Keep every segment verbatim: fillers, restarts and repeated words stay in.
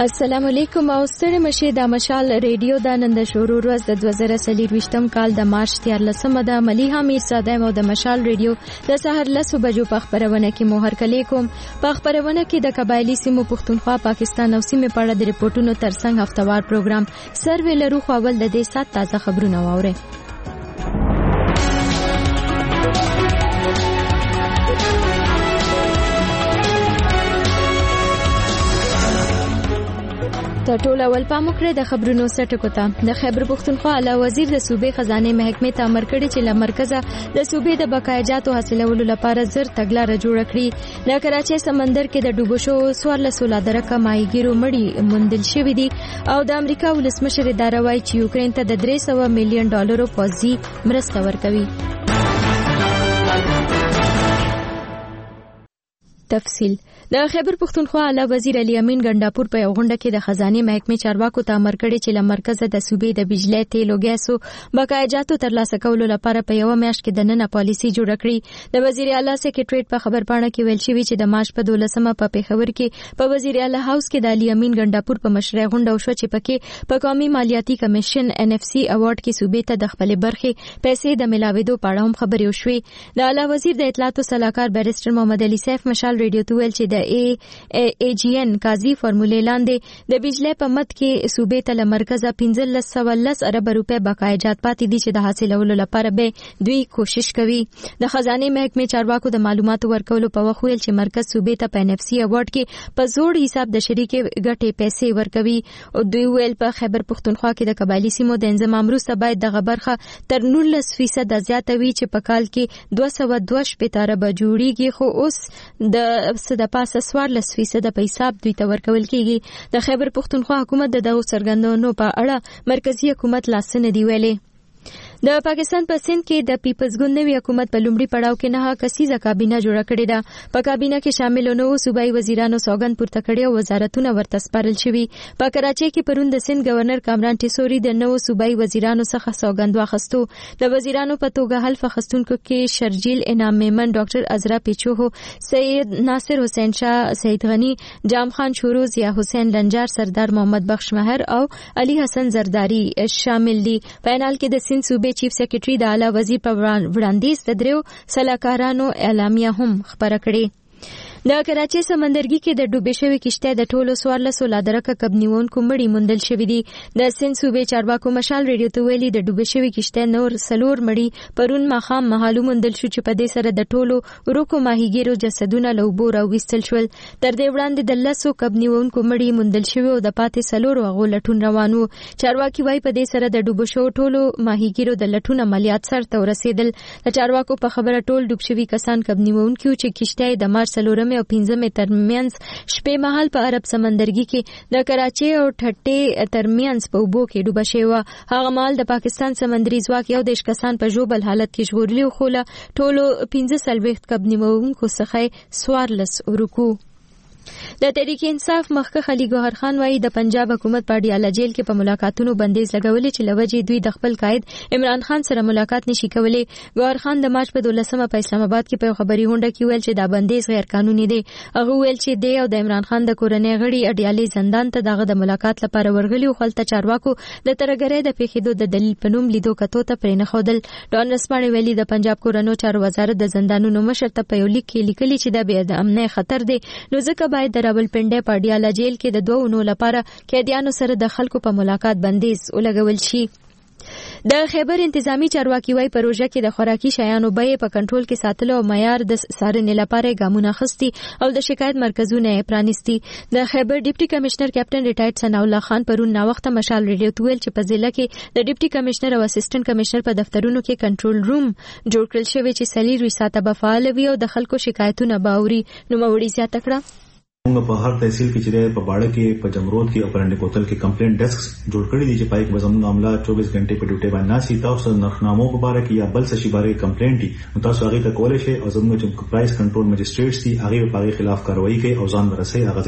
السلام علیکم او ستړي مشه د مشال ریډیو د نن د شروع ورځ د دوه زره څلورویشتم کال د مارچ دیارلسمه د ملیحه میرزاده او د مشال ریډیو د سحر لسو بجو په خبرونه کې مو هرکلی کوم. په خبرونه کې د قبایلی سیمو پښتونخوا پاکستان او سیمه په اړه د ریپورتونو ترڅنګ هفتوار پروګرام سروې لرو خو اول د دې سات تازه خبرونه واورئ. د ټول اول پاموکړه د خبرونو سټکو ته د خیبر پښتونخوا اعلی وزیر د صوبې خزانه محکمې ته امر کړی چې له مرکزه د صوبې د بقایاجاتو حاصلولو لپاره زر تګلارې جوړ کړي. د کراچۍ سمندر کې د ډوبو شو څوارلس سولادرکه ماهیګیرو مړي موندل شوي دي او د امریکا ولسمشر اداره وايي چې یوکرين ته د درې سوه میلیون ډالرو پوځي مرسته ورکوي. تفصیل د خیبر پښتونخوا اعلی وزیر علي امین ګنداپور په یو غونډه کې د خزانه محکمې چارواکو ته امر کړی چې له مرکزه د صوبې د بجلی تیل او ګیسو بقایاجاتو ترلاسه کولو لپاره په یو میاشت کې د نن پالیسي جوړه کړي. د وزیر اعلی سکریټریټ په خبرپاڼه کې ویل شوی چې د مارچ په دولسمه په پیښور کې په وزیر اعلی هاوس کې د علي امین ګنداپور په مشرۍ غونډه وشوه چې پکې په قومي مالیاتي کمیشن ان اف سی اوارډ کې صوبې ته د خپل برخې پیسې د ملاویدو په اړه هم خبرې وشوې. د اعلی وزیر د اطلاعات او سلاکار بیرسټر محمد علي سیف مشال ریډیو ته ویل چې د ای ای جی ان قاضي فارمولې لاندې د بجلی په مد کې صوبې ته له مرکزه پنځه سوه لس ارب روپۍ بقایاجات پاتې دي چې د حاصلولو لپاره به دوی کوشش کوي. د خزانه محکمې چارواکو د معلوماتو ورکولو په وخت ویل چې مرکز صوبې ته په ان اف سی اوارډ کې په زوړ حساب د شریکي ګټې پیسې ورکوي او دوی ویل په خیبر پښتونخوا کې د قبایلی سیمو د انضمام وروسته باید دغه برخه تر نولس فیصد زیاته وي چې په کال کې دوه سوه دوه شپېته اربه جوړیږي خو اوس د د پاسه څوارلس فیصد په حساب دوی ته ورکول کیږي. د خیبر پښتونخوا حکومت د دغو څرګندونو په اړه مرکزی حکومت لاس نه دی ویلي. د پاکستان په سند کې د پیپلز ګوند نوی حکومت په لومړي پړاو کې نه کسیزه کابینه جوړه کړې ده. په کابینه کې شامل نو صوبایي وزیرانو سوګند پورته کړي او وزارتونه ورته سپارل شوي. په کراچۍ کې پرون د سند گورنر کامران ټیسوري د نو صوبایي وزیرانو څخه سوګند واخیستو. د وزیرانو په توګه حلف اخیستونکو کې شرجیل انعام میمن، ډاکټر عزرا پیچو، سید ناصر حسین شاه، سید غنی، جام خان شورو، ضیا حسین لنجار، سردار محمد بخش مهر او علي حسن زرداری شامل دي. فینال کې د سند صوبې چیف سیکریټري د اعلی وزیر په وړاندیز د دریو سلاکارانو اعلامیه هم خبره کړې. د کراچۍ سمندرګي کې د ډوبې شوې کشته د ټولو څوارلسو لادرکه کبنیونکو مړي موندل شوي دي. د سند صوبې چارواکو مشال ریډیو ته ویلي د ډوبې شوې کشته نور سلور مړي پرون ماښام مهالو موندل شو چې په دې سره د ټولو ورکو ماهیګیرو جسدونه له اوبو راویستل شول. تر دې وړاندې د لسو کبنیونکو مړي موندل شوي او د پاتې څلورو هغو لټون روان وو. چارواکي وایي په دې سره د ډوبو شوو ټولو ماهیګیرو د لټون عملیات سرته ورسېدل. د چارواکو په خبره ټول ډوب شوي کسان کبنیونکي چې کشته د مارچ څلورمې او پنځمې ترمنځ شپې مهال په عرب سمندرګي کې د کراچۍ او ټټې ترمنځ په اوبو کې ډوبه شوې وه. هغه مهال د پاکستان سمندري ځواک یو دېرش کسان په ژوبل حالت کې ژغورلي وو خو له ټولو پنځه څلوېښت کبنیونکو څخه څوارلس ورکو. د تحریک انصاف مخکښ علي ګوهر خان وایي د پنجاب حکومت په اډیاله جیل کې په ملاقاتونو بندیز لګولې چې لوجې دوی د خپل قائد عمران خان سره ملاقات نشي کولی. ګوهر خان د مارچ په دولسمه په اسلام آباد کې په خبري غونډه کې ویل چې دا بندیز غیر قانوني دی. هغه ویل چې دی او د عمران خان د کورنۍ غړي اډیالې زندان ته دغه د ملاقات لپاره ورغلي او خلته چارواکو د ترګرۍ د پیښېدو د دلیل په نوم لیدو کتو ته پرې نه ښودل. ډان رسماڼي ویلي د پنجاب کورنیو چارو وزارت د زندانونو مشر ته په یو لیک کې لیکلي چې دا بې امنۍ خطر دی نو ځکه باید د راولپنډۍ په اډیاله جیل کې د دوه اونو لپاره قیدیانو سره د خلکو په ملاقات بندیز ولګول شي. د خیبر انتظامی چارواکي وايي پروژه کې د خوراکي شیانو بیې په کنټرول کې ساتلو او معیار د څارنې لپاره ګامونه اخیستي او د شکایت مرکزونه یې پرانیستي. د خیبر ډیپټي کمشنر کیپټن ریټایرډ ثناء الله خان پرون ناوخته مشال ریډیو ته ویل چې په ضلع کې د ډیپټي کمشنر او اسسټنټ کمشنر په دفترونو کې کنټرول روم جوړ کړل شوی چې څلور ساعته به فعال وي او د خلکو شکایتونه به اوري. نوموړي زیاته کړه موږ په هر تحصیل کې چې په باړه کې په جمرود کې او پرنډ کوتل کې کمپلینټ ډیسک جوړ کړی دي چې پای کې زموږ عمله چوبیس غنټې په ډیوټي باندې ناسي. تاسو نرخنامو په اړه کې یا بل څه شي باندې کمپلینټ دي تاسو هغه ته کولای شئ او زموږ چې پرایس کنټرول مجسټریټس دي هغه په هغه خلاف کاروایی کوي او ځان ورسي هغه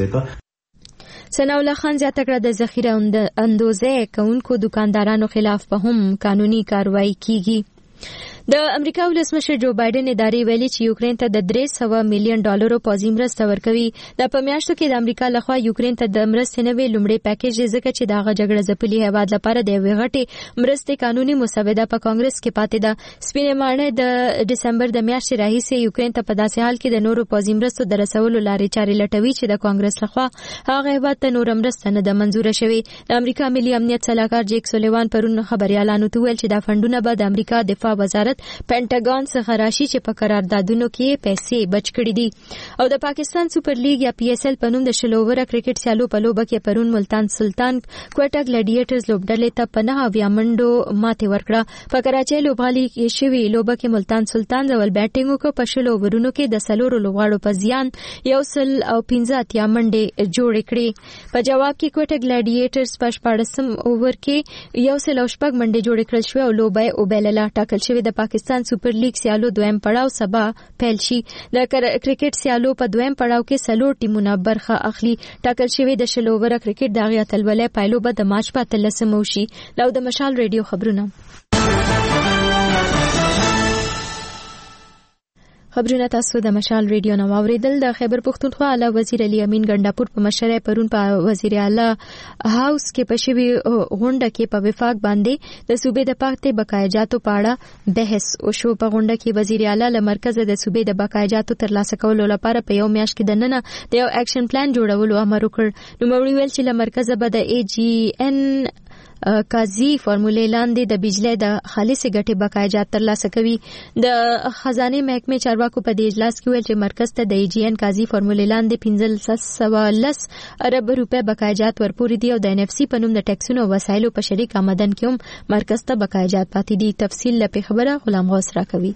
ځای ثناء الله خان زیاته کړه د ذخیره اندوزه کوونکو دکاندارانو خلاف په هم قانوني کاروایی کیږي. د امریکا ولسمشر جو بایدن ادارې ویلي چې یوکرين ته د درې سوه میلیون ډالرو پوځي مرسته ورکوي. د په میاشتو کې د امریکا لخوا یوکرين ته د مرستې نوې لومړی پیکیج ځکه چې دغه جګړه ځپلي هیواد لپاره د یوې غټې مرستې قانوني مسوده په کانګرس کې پاتې ده. سپینې ماڼۍ د ډسمبر د میاشتې راهیسې یوکرين ته په داسې حال کې د نورو پوځي مرستو د رسولو لارې چارې لټوي چې د کانګرس لخوا هغه هیواد ته نور مرسته نه ده منزوره شوې. د امریکا ملي امنیت سلاکار جیک سولیوان پرون خبريالانو ته ویل چې دا فندونه به د امریکا دفاع وزارت پینټاګون څخه راشي چې په قراردادونو کې پیسې بچ کړي دي. او د پاکستان سپر لیګ یا پی ایس ایل په نوم د شل اووره کرکټ سیالو په لوبه کې پرون ملتان سلطان کوټا ګلیډیټرز لوبډلې ته په نه اویا منډو ماتې ورکړه. په کراچۍ لوبغالي کې شوې لوبه کې ملتان سلطان ډول بیټینګ وکړ. په شل اوورونو کې د سلورو لوبغاړو په زیان یو سل او پنځه اتیا منډې جوړې کړې. په جواب کې کوټا ګلیډیټرز په شپاړسم اوور کې یو سل او شپږ منډې جوړې کړل شوې او لوبه وبلله. ټاکل شوی د پاکستان سپر لیګ سیالو دویم پړاو سبا پیل شي. د کرکټ سیالو په دویم پړاو کې څلور ټیمونه برخه اخلي. ټاکل شوی د شل اووره کرکټ د هغې اتلولۍ پایلو به د مارچ په اتلسمه وشي. دا د مشال ریډیو خبرونه خبرونه تاسو د مشال ریډیو نو اوریدل. د خیبر پختونخوا اعلی وزیر علي امین ګنداپور په مشرۍ پرون په وزیر اعلی هاوس کې په شوی غونډه کې په وفاق باندې د صوبې د پاتې بقایاجاتو په اړه بحث وشو. په غونډه کې وزیر اعلی له مرکز د صوبې د بقایاجاتو ترلاسه کولو لپاره په یو میاشت کې د ننه د یو اکشن پلان جوړولو امر وکړ. نو موري ویل چې له مرکز به د ای جی ان قاضي فارمولې لاندې د بجلی د خالص ګټې بقایاجات ترلاسه کوي. د خزانه محکمې چارواکو په دې اجلاس کې ویل چې مرکز ته د ای جی ان قاضي فارمولې لاندې پنځه سوه لس ارب روپے بقایاجات ورپورې دي او د ان اف سی په نوم د ټیکسونو او وسایلو په شریک آمدن کې هم مرکز ته بقایاجات پاتې دي. تفصیل لپاره خبره غلام غوث راکوي.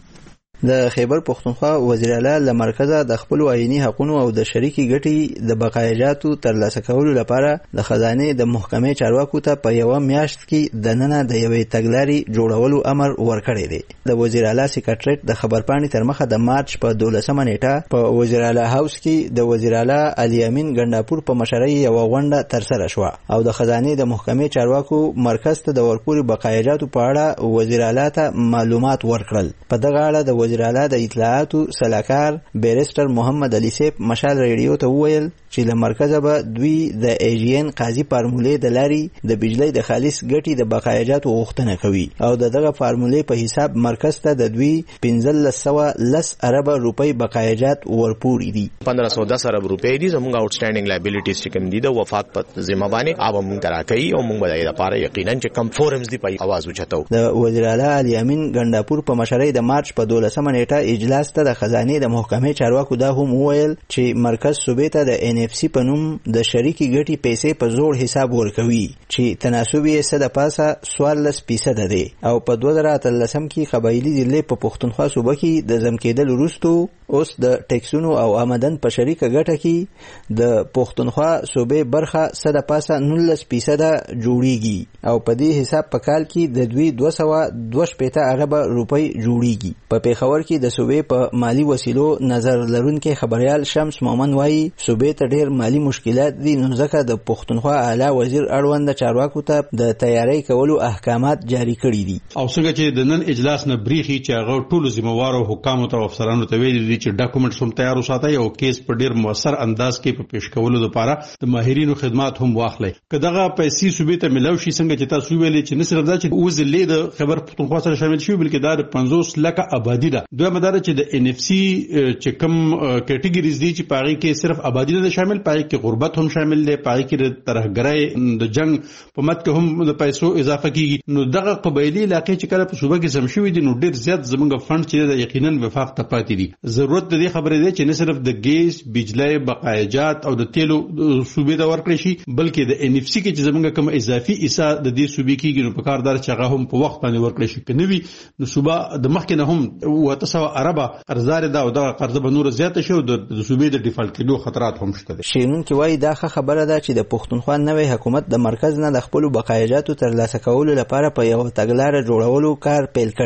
د خیبر پختونخوا وزیر اعلی له مرکزه د خپل آئینی حقوقو او د شریکي ګټې د بقایاجاتو ترلاسه کولو لپاره د خزانه د محکمې چارواکو ته په یو میاشت کې د ننه د یوې تګلارې جوړولو امر ورکړی دی. د وزیر اعلی سیکریټریټ د خبرپاڼې تر مخه د مارچ په دولسمه نیټه په وزیر اعلی هاوس کې د وزیر اعلی علي امین ګنداپور په مشرۍ یو غونډه ترسره شوه او د خزانه د محکمې چارواکو مرکز ته د ورپوري بقایاجاتو په اړه وزیر اعلی ته معلومات ورکړل. په دغه اړه د وزیر اعلی د اطلاعاتو سلاکار بیرسټر محمد علي سیب مشال ریډیو ته وویل چې له مرکزه به دوی د ای جی ان قاضي فارمولې د لارې د بجلی د خالص ګټې د بقایاجاتو غوښتنه کوي او د دغه فارمولې په حساب مرکز ته د دوی پنځلس سوه لس ارب روپۍ بقایاجات ورپوري دي. پندرہ سو دس ارب روپۍ دي زموږ آوټسټینډینګ لایبیلیټیز چې کوم دي د وفاق په ذمہ باندې اوب موږ راکړي او موږ به د لپاره یقینا چې کم فورمز دي په आवाज وچتو. د وزیر اعلی علي امین ګنداپور په مشرۍ د مارچ په دولسمه نیټه اجلاس ته د خزانه د محکمې چارواکو دا هم وویل چې مرکز صوبې ته د ان اف سی په نوم د شریکي ګټې پیسې په زوړ حساب ورکوي چې تناسب یې څه د پاسه څوارلس فیصده دی او په دوه زره اتلسم کې قبایلي ضلع په پښتونخوا صوبه کې د ضم کېدل وروسته اوس د ټیکسونو او آمدن په شریکه ګټه کې د پښتونخوا صوبې برخه څه د پاسه نولس فیصده جوړیږي او په دې حساب په کال کې د دوی دوه سوه دوه شپېته ارب روپۍ جوړیږي. په پیښور کې د صوبې په مالی وسیلو نظر لرونکي خبريال شمس مومن وایي صوبې ته ډېر مالی مشکلات دي نو ځکه د پښتونخوا اعلی وزیر اړوند چارواکو ته د تیاری کولو احکامات جاری کړي دي. او څنګه چې د نن اجلاس نه بریخي چې هغه ټول ذمہوارو حکامو ته افسرانو ته ویلي دي چې ډاکومنټس هم تیار وساتئ او کیس په ډېر موثر انداز کې په پیش کولو لپاره د ماهرینو خدمات هم واخلئ. کداغه پیسې صوبې ته ملو شي څنګه چې تاسو ویلي چې نه صرف دا چې وزلې د خبر پښتونخوا سره شامل شي بلکې دا د پنځوس لکه آبادی ده. دوه مدار چې د ان اف سی چې کوم کټګوریز دي چې پاره کې صرف آبادی نه شامل پاره کې غربت هم شامل دی پاره کې ترهګرۍ د جنگ په مت کې هم د پیسو اضافه کیږي. نو دغه قبایلی علاقې چې کله په صوبه کې سم شوی دي نو ډېر زیات زمونږ فند چې د یقینا وفاق ته پاتې دي. ضرورت د دې خبرې ده چې نه صرف د ګیس بجلی بقایاجات او د تیلو صوبې ته ورکړي شي بلکې د ان اف سی کې چې زمونږ کوم اضافي حصہ د دې صوبې کېږي نو په کار دار چې هغه هم په وخت باندې ورکړي شي. کنه وی نو صوبه د مخکې نه هم وته سو عربه قرضدار ده او دغه قرض به نور زیات شي او د صوبې د ډیفالت کېدو خطرات هم شته. شینون کې وایي دا خبره ده چې د پښتونخوا نوې حکومت د مرکز نه د خپل بقایاجاتو ترلاسه کولو لپاره په یو تګلارې جوړولو کار پیل کړي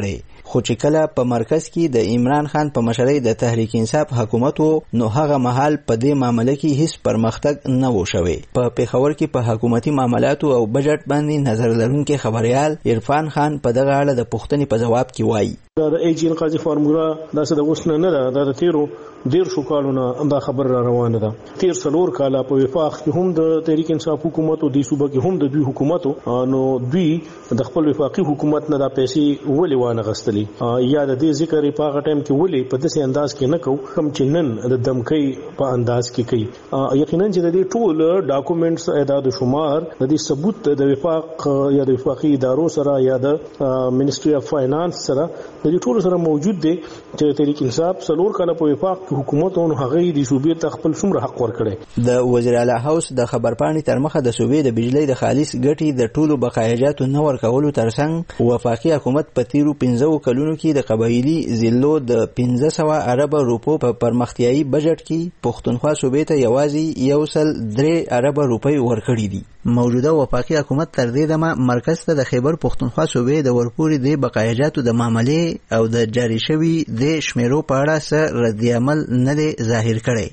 خو چې کله په مرکز کې د عمران خان په مشرۍ د تحریک انصاف حکومت وو نو هغه مهال په دې معاملې کې هیڅ پرمختګ نه و شوی. په پیښور کې په حکومتي معاملاتو او بجټ باندې نظر لرونکي خبريال عرفان خان په دغه اړه د پوښتنې په جواب کې وایي د ای جی قاضي فارمولا داسې د اوس نه نه د تیرو ډیر شو کالونه دا خبر را روانه ده. تیر څلور کاله په وفاق کې هم د تحریک انصاف حکومت او د صوبه کې هم د دوی حکومت نو دوی د خپل وفاقي حکومت نه د پیسې ولې وانه غستلی یا د دې ذکر په هغه ټایم کې ولې په داسې انداز کې نه کو کم چې نن د دمکۍ په انداز کې کوي. یقینا چې د دې ټول ډاکومېنټس اعداد و شمار د دې ثبوت د وفاق یا د وفاقي ادارو سره یا د منیسټري اف فاینانس سره د دې ټول سره موجود دي چې تحریک انصاف څلور کاله په وفاق حکومت او هغه د صوبې ته خپل څومره حق ورکړي. د وزیر اعلی هاوس د خبرپاڼې تر مخه د صوبې د بجلی د خالص ګټې د ټولو بقایاجاتو نه ورکولو ترڅنګ وفاقي حکومت په تیرو پنځو کلونو کې د قبایلي ضلعو د پنځه سوه اربه روپو په پرمختیایي بجټ کې پښتونخوا صوبې ته یوازې یو سل درې اربه روپۍ ورکړي دي. موجوده وفاقي حکومت تر دې دمه مرکز ته د خیبر پښتونخوا صوبې د ورپورې د بقایاجاتو د معاملې او د جاری شوي د شمیرو په اړه څه رد عمل نه دی ظاهر کړی.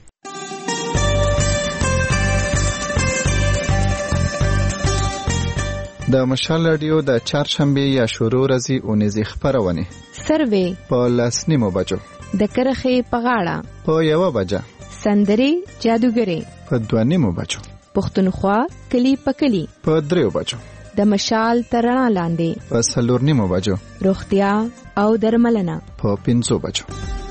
د مشال رادیو د چهارشنبه یا شروع ورځې اونیزې خبرونه سروې په لاس نیمو بجو د کرخې په غاړه په یو بجه سندري جادوګري په دوه نیمو بجو پښتونخوا کلی په کلی په دریو بجو د مشال ترنا لاندې په څلور نیمو بجو روغتیا او درملنه په پنځو بجو.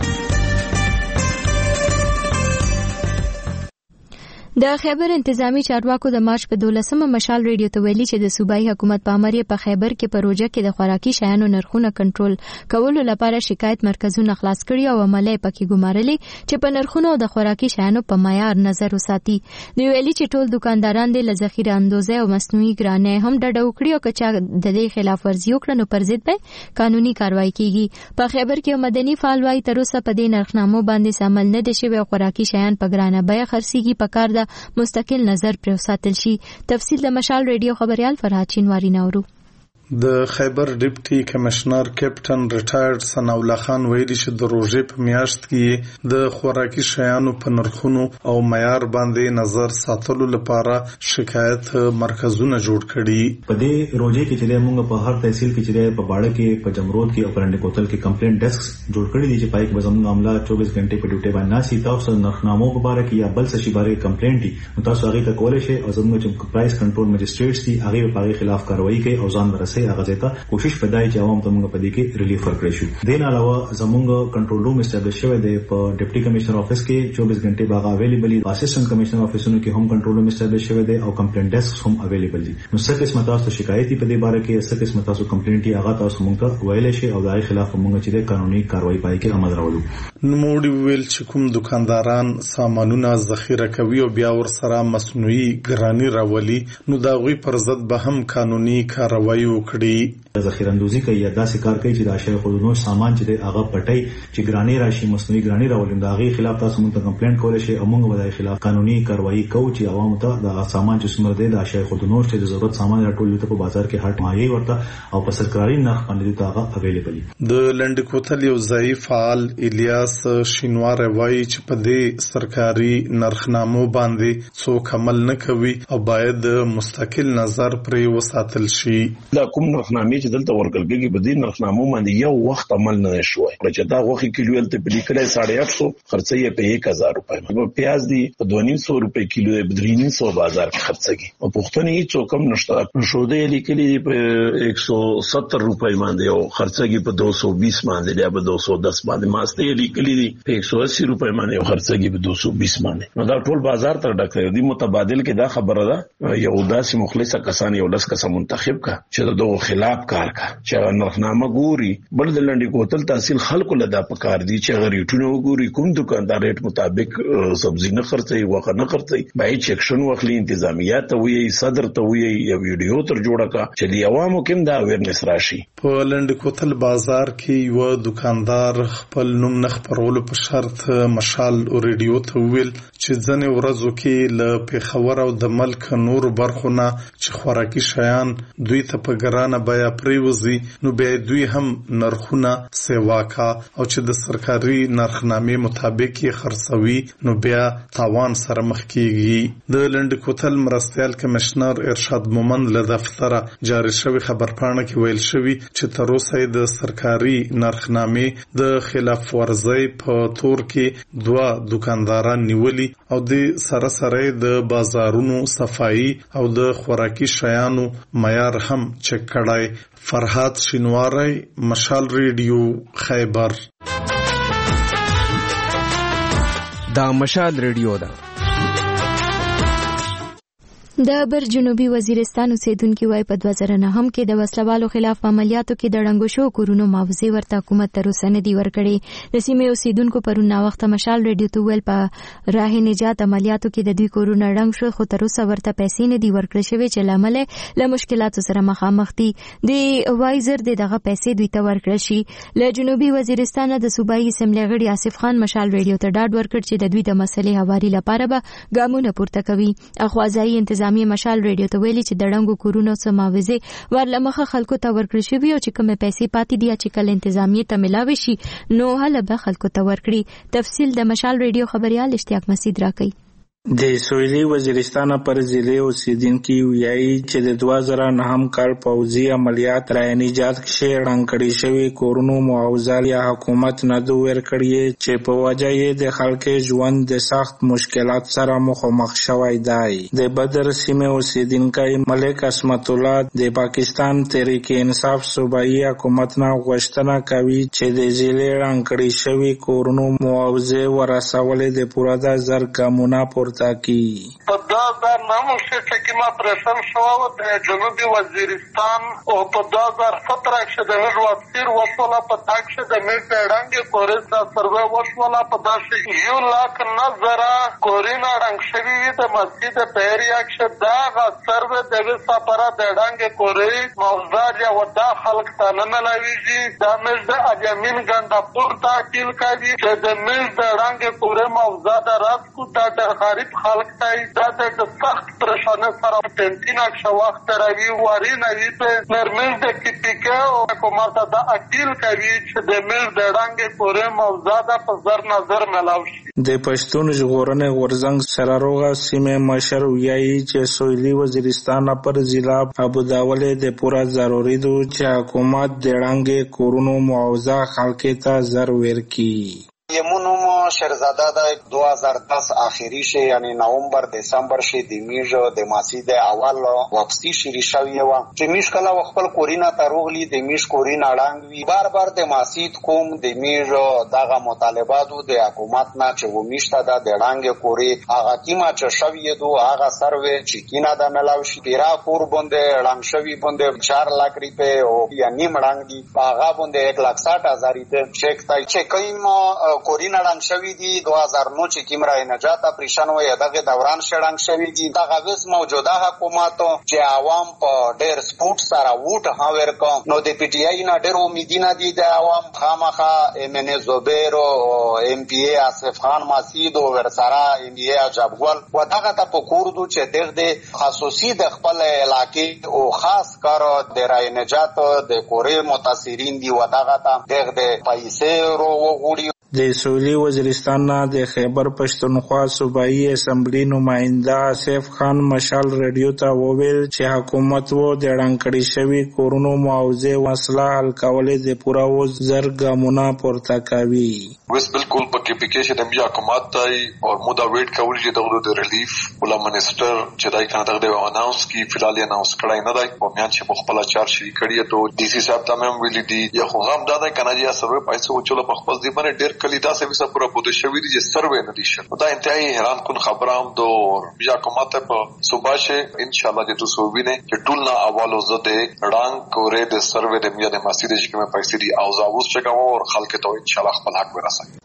د خیبر انتظامی چارواکو د مارچ په دولسمه مشال ریډیو ته ویلي چې د صوبایي حکومت په امر په خیبر کې پروژه کې د خوراکي شیانو نرخونه کنټرول کولو لپاره شکایت مرکزونه خلاص کړي او عملي پکې ګمارلي چې په نرخونو او د خوراکي شیانو په معیار نظر وساتي. دوی ویلي چې ټول دکانداران د ذخیره اندوزه او مصنوعي ګرانۍ هم ډډه وکړي او که چا د دې خلاف ورزي وکړي نو پر ضد به قانوني کاروایی کیږي. په خیبر کې مدني فعال وايي تر اوسه په دې نرخنامو باندې عمل نه دي شوی او خوراکي شیان په ګرانه بیه خرڅيږي. په کار د مستقل نظر پر وساتل شي. تفصیل د مشال ریډیو خبريال فرهاد چینواری نورو. د خیبر ډیپټي کمشنر کیپټن ریټایرډ ثناءالله خان ویلي چې د روژې په میاشت کې د خوراکي شیانو په نرخونو او معیار باندې نظر ساتلو لپاره شکایت مرکزونه جوړ کړي. په دې روژې کې چې موږ په هر تحصیل کې چې په باړه کې په جمرود کې او پرنډ کوتل کې کمپلینټ ډیسک جوړ کړي دي چې پای کې زموږ معاملات چوبیس غنټې په ډیوټي باندې ناسي تاسو نرخنامو په اړه کې یا بل څه شي باندې کمپلینټ دي تاسو هغه ته کولای شئ او زموږ چې پرایس کنټرول مجسټریټس دي هغه په هغه خلاف کاروایی کوي او ځان ورسې هغه ځکه کوشش پدای چې عوام ته موږ په دې کې ریلیف ورکړی شو. دین علاوه زموږ کنټرول روم اسټابلیش شوی دی په ډیپټي کمشنر افیس کې چوبیس غنټې باغ اویلیبل دي. اسسټنټ کمشنر افیسونو کې هم کنټرول روم اسټابلیش شوی دی او کمپلینټ ډیسک هم اویلیبل دي. نو څه قسمه تاسو شکایت په دې باره کې څه قسمه تاسو کمپلینټ هغه تاسو موږ ته ویل شي او دای خلاف موږ چې قانوني کاروایی پای کې عمل راوړو. نو موږ ویل چې کوم دکانداران سامانونه ذخیره کوي او بیا ور سره مصنوعي ګرانی راولي نو دا غوي پر ضد به هم قانوني کاروایی وکړي. ذخیره اندوزی کوي یا داسې کار کوي چې د اشیاء خودنو سامان چې هغه پټي چې ګرانی راشي مصنوعي ګرانی راولي دا غي خلاف تاسو موږ ته کمپلینټ کولای شئ او موږ ولای خلاف قانوني کاروایی کوو چې عوام ته د سامان چې څومره دی د اشیاء خودنو چې د ضرورت سامان راټول ته په بازار کې هټ مایي ورته او په سرکاري نرخ باندې هغه اویلیبل دي. د لند کوتل یو ځای فعال الیاس شینوار وایي چې په دې سرکاري نرخنامو باندې څوک عمل نه کوي او باید مستقل نظر پرې وساتل شي. دا کوم نرخنامې چې دلته ورکل کېږي په دې نرخنامو باندې یو وخت عمل نه شوی چې دا غوښه کیلو ته په لیکلای ساڑھے آٹھ سو خرڅي په یک هزار روپے په پیاز دی په دوه نیم سو روپے کیلو په درې نیم سو بازار کې خرڅيږي او پښتون هیڅ کم نشته شو دی لیکلي په یک سو ستر روپے باندې او خرڅيږي په دو سو بیس باندې یا په دو سو دس باندې ماسته لیکلي دي په یک سو اسی روپے باندې او خرڅيږي په دو سو بیس باندې نو دا ټول بازار تر ډکه دي. متبادل کې دا خبره ده یو داسې مخلص کسان یو لس کس منتخب کا چې دغه خلاف کار کا چې نرخنامه ګوري بل د لنډي کوتل تحصیل خلکو لدا پکار دي چې غریټونه وګوري کوم دکاندار ریټ مطابق سبزی نه خرڅي وغه نه خرڅي بای چیکشن وخلی انتظامیات ته وی صدر ته وی یو ویډیو تر جوړه کا چې دی عوامو کوم دا اویرنس راشي. په لنډي کوتل بازار کې یو دکاندار خپل نوم نه خبرولو په شرط مشال او ریډیو ته ویل چې ځنه ورځو کې ل پیښور او د ملک نور برخونه چې خوراکي شیان دوی ته په ګرانه بیا پریوزي نو به دوی هم نرخونه سیواکا او چې د سرکاري نرخنامې مطابق یې خرڅوي نو بیا تاوان سره مخ کیږي. د لند کوتل مرستيال کمشنر ارشاد مومند له دفتره جاری شوی خبرپاڼه کې ویل شوی چې تر اوسه د سرکاري نرخنامې د خلاف ورزۍ په تور کې دوه دکانداران نیولي او د سره سره د بازارونو صفائی او د خوراکي شیانو معیار هم چک کړای. فرحات شینواری، مشال ریډیو، خیبر. دا مشال ریډیو ده. د بر جنوبي وزیرستان اوسیدونکو وايي په دوه زره نهم کې د وسلوالو خلاف عملیاتو کې د ړنګو شو کورونو معاوضه ورته حکومت تر اوسه نه دی ورکړي. د سیمې اوسیدونکو پرون نا وخت مشال ریډیو ته ویل په راه نجات عملیاتو کې د دوی کورونه ړنګ شو خو تر اوسه ورته پیسې نه دی ورکړل شوی چې لامل له مشکلاتو سره مخامخ دي. د وایزر دغه پیسې دوی ته ورکړل شي. له جنوبي وزیرستان د صوبایي اسمبلی غړي آصف خان مشال ریډیو ته ډاډ ورکړ چې د دوی د مسلې هواري لپاره به ګامونه پورته کوي. اخوازایي انتظامیه مشال ریډیو ته ویلي چې د ړنګو کورونو څخه معاوضه ورلمخه خلکو ته ورکړل شوی او چې کومه پیسې پاتې دي چې کله انتظامیه ته ملاوي شي نو هله به خلکو ته ورکړي. تفصیل د مشال ریډیو خبريال اشتیاق مسعود راکړي. د سویلي وزیرستان پر ضلع اوسیدونکو ویایي چې د دوه زره نهم کال پوځي عملیات را نجات کې ړنګ کړي شوی کورونو معاوضه یا حکومت نه دوه ورکړي چې په وجه یې د خلکو ژوند د سخت مشکلات سره مخامخ شوی دی. د بدر سیمه اوسیدونکو ملک اسمت الله د پاکستان تحریک انصاف صوبایي حکومت نه غوښتنه کوي چې د ضلع ړنګ کړي شوی کورونو معاوضه ورسول د پوره د زر ګامونه پر تاکي. په دوه زره نهم کې چې ما پرسل شو د جنوبي وزیرستان او په دوه زره سطر کې د وزیر وصله په تاک کې د میټ ډنګ کورس د سروې وصله په داسې یو لاک نظر کورینا ډنګ شوی د مسجد پیریا کې دا غ سروې د وسپاره د ډنګ کوري موضوع یا ودا خلق ته نه لويږي د مز د اجمین ګنده پور تاکیل کوي چې د مز د ډنګ کوري موضوع د راس کو د غریب خلق ته د سخت پریشانه سره ټینټینا کې وخت راوي واري نه وي ته نرمل د کیپیکا او حکومت د اکیل کوي چې د مل د ډنګ پورې موضوع د په زر نظر ملاوي. د پښتون ژغورنې غورځنګ سره روغه سیمه مشر ویایي چې سویلي وزیرستان پر ضلع ابوداول د پوره ضروري دو چې حکومت د ډنګ کورونو معاوضه خلک ته زر ورکړي. یمونو شهرزاده د دوه هزار دس آخري شي یعنی نومبر دسمبر شي د میژ د ماسی د اول واپسی شری شوی و چې میش کله خپل کورینا تروغلی د میش کورینا ډنګ وی بار بار د ماسی کوم د میژ دغه مطالباتو د حکومت نه چې و میشته د ډنګ کوري هغه کیما چې شوی دو هغه سروې چې کینا د ملاو شي پیرا کور باندې ډنګ شوی باندې چار لک روپے او یا نیم ډنګ دی هغه باندې یک لک ساठ هزار ته چیک تای چې کایم کورینا ډنګ شوی دی دوه هزار نو چې کیمرا نجات پریشان وې دغه دوران شړنګ شوی دی دغه وس موجوده حکومت چې عوام په ډېر سپورت سره ووټ هاور کو نو د پی ټی آی نه ډېر امیدونه دي د عوام خامخا ام ان زبیر او ام پی ای آصف خان مسعود او ورسره ام پی ای عجبګل و دغه ته په کوردو چې دغه خصوصي د خپل علاقې او خاص کار د رای نجات د کوري متاثرین دی و دغه ته دغه پیسې ورو وغوړي. د سویلي وزیرستان نه د خیبر پښتونخوا صوبایي اسمبلی نماینده آصف خان مشال ریډیو ته وویل چې حکومت وو د ډنګ کړي شوی کورونو معاوضه وسله حل کولې د پوره وز زر ګامونه پورته کوي. وس بالکل پکې پکې چې د بیا حکومت تای او مودا ویټ کوي چې دغه د ریلیف ولا منیسټر چې دای کنه دغه اناونس کی فلال اناونس کړای نه دی او میان چې خپل چار شری کړی ته ډي سي صاحب ته هم ویلي دي یا خو هم دا د کناجیا سروې پیسې وچول په خپل ځای باندې ډېر کلی دا سرویسه پورا بوده شوی دی چې سروې نه دي شته دا انتهایی حیران کن خبره هم دو بیا حکومت په صوبه شه ان شاء الله چې تاسو وینئ چې ټول نه اولو زده ډنګ کورې د سروې د میاده مسجد چې کومه پیسې دي او زاوس چې کوم او خلک ته ان شاء الله خپل حق ورسوي.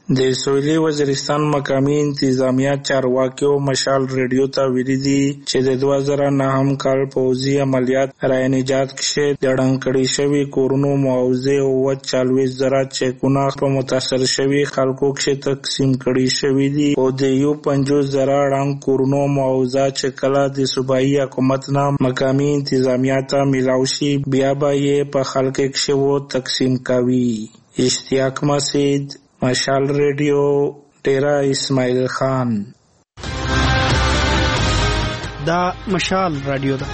د سویلي وزیرستان مقامی انتظامیه چارواکیو مشال ریډیو ته ویلي دي چې د دوه زره نهم کال پوځي عملیات رای نجات کښې د ړنګ کړي شوي کورونو معاوضې اووه څلوېښت زره چیکونه په متاثر شوي خلکو کښې تقسیم کړي شوي دي او د یو پنځوس زره ړنګ کورونو معاوضه چې کله د صوبایي حکومت نه مقامی انتظامیه ته میلاو شي بیا به یې په خلکو کښې و تقسیم کوي. اشتیاق مسید، مشال ریډیو، ډیرا اسماعیل خان. دا مشال رادیو ده.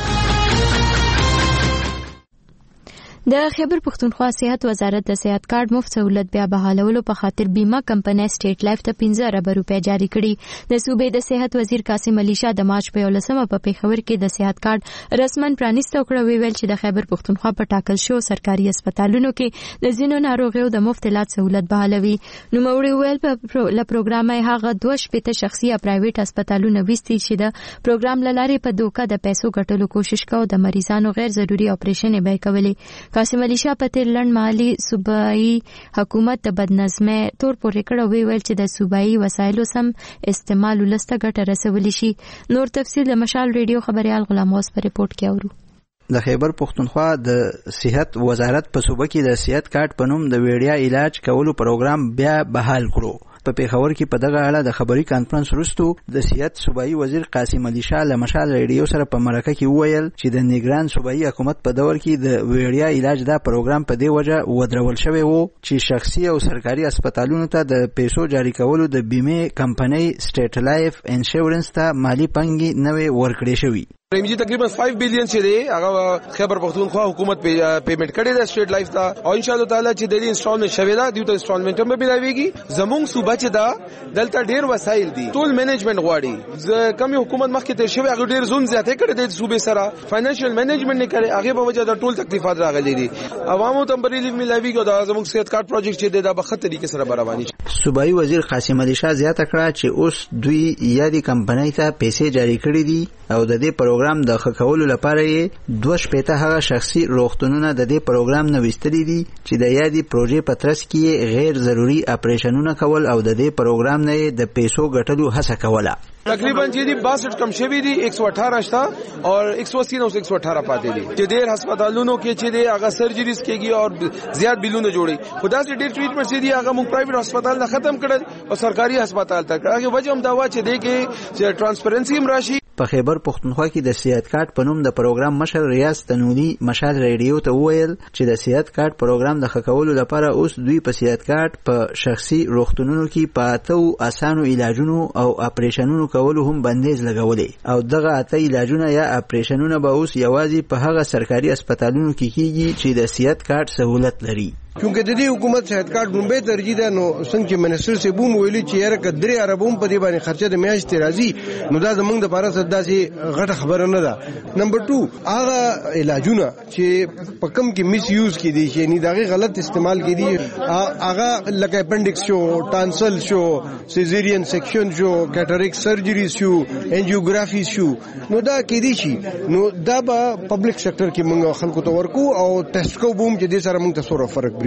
د خیبر پختونخوا صحت وزارت د صحت کارت مفت سہولت بیا بحالولو په خاطر بیمه کمپنۍ سټیټ لایف ته پنځه اربه روپۍ جاری کړي. د صوبې د صحت وزیر قاسم علي شاه د مارچ په یولسمه په پیښور کې د صحت کارت رسمن پرانیسته کړه. ویل چې د خیبر پختونخوا په ټاکل شو سرکاري هسپتالونو کې د ځینو ناروغیو د مفت علاج سہولت بحالوي. نوموړي ویل په ل پروګرام هغه دوه شپېته شخصي یا پرایویټ هسپتالونه وستي چې د پروګرام لارې په دوکه د پیسو ګټلو کوشش کاوه د مریضانو غیر ضروري اپریشن به کولې. قاسم علي شاه په تیر لنډ مهالي صوبایي حکومت د بدنظمۍ تور پورې کړه. ویل چې د صوبایي وسایلو سم استعمال ولسته ګټه رسولی شي. نور تفصیل د مشال ریډیو خبريال غلام اوس په ریپورت کې اورو. د خیبر پختونخوا د صحت وزارت په صوبه کې د صحت کارت په نوم د ویډیا علاج کولو پروګرام بیا بحال کړو. په پیښور کې په دغه اړه د خبري کانفرنس وروسته د صحت صوبایي وزیر قاسم علي شاه له مشال ریډیو سره په مرکه کې وویل چې د نگران صوبایي حکومت په دور کې د ویډیا علاج دا پروګرام په دې وجه ودرول شوی وو چې شخصي او سرکاري هسپتالونو ته د پیسو جاری کولو د بیمه کمپنۍ سټیټ لایف انشورنس ته مالی پنګي نوې ورکړې شوی. پریمجی تقریبا پنځه بلین چې دی هغه خیبر پختونخوا حکومت پیمنٹ کړي د سټیټ لایف ته او ان شاء الله تعالی چې د دې انسټالمنټ شوی دا دیو ته انسټالمنټ هم به ملاويږي. زموږ صوبه چې دا دلته ډیر وسایل دي ټول مینجمنت غواړي. کمی حکومت مخکې تیر شوی هغه ډیر زون زیاته کړي د صوبې سره فاینانشل مینجمنت نه کړي هغه په وجه دا ټول تکلیفات راغلي دي. عوامو ته هم ریلیف ملاويږي دا زموږ صحت کارت پروجیکټ چې دی دا په خطر طریقې سره رواني. صوبایي وزیر قاسم علي شاه زیاته کړه چې اوس دوی یادي کمپنۍ ته پیسې جاری کړي دي او د دې پروګرام د خکولو لپاره یې دوه شپېته هغه شخصي روغتونونه د دې پروګرام نه وستلي دي چې د یادي پروژې په ترڅ کې غیر ضروري اپریشنونه کول او د دې پروګرام نه د پیسو ګټلو هڅه کوله. تقریبا چې دی باسټ کم شوی دی ایک سو اٹھارہ شتا اور ایک سو اسی نو ایک سو اٹھارہ پاتې دي چې ډېر هسپتالونو کې چې دی هغه سرجریز کېږي او زیات بلونه جوړي. خدا سي ډېر ټریټمنټ سي دی هغه موږ پرایویټ هسپتال نه ختم کړل او سرکاري هسپتال ته کړه. هغه وجه هم دا و چې دی کې ترانسپیرنسي هم راشي. په خیبر پختونخوا کې د صحت کارت په نوم د پروګرام مشر ریاض تنولی مشال ریډیو ته وویل چې د صحت کارت پروګرام د خکولو لپاره اوس دوی په صحت کارت په شخصي روغتونونو کې په اتو اسانو علاجونو او اپریشنونو کولو هم بندیز لګولې او دغه اته علاجونه یا اپریشنونه به اوس یوازې په هغه سرکاري هسپتالونو کې کیږي چې د صحت کارت سہولت لري. کیونکہ د دې حکومت صحت کارت لومبه ترجیح ده. نو څنګه چې منسټر سی بوم ویلي چې یاره کډري عربوم په دې باندې خرچه د میاشتې راځي نو دا زمونږ د لپاره صدا سي غټه خبره نه ده. نمبر دو هغه علاجونه چې په کم کې میس یوز کې دي چې نه دغه غلط استعمال کې دي هغه لکه اپنډکس شو ټانسل شو سیزیرین سیکشن شو کیټریک سرجری شو انجیوګرافي شو نو دا کې دي شي نو دا به پبلک سېکټر کې موږ خلکو ته ورکو او ټیسټ کو بوم چې دې سره موږ ته سره فرق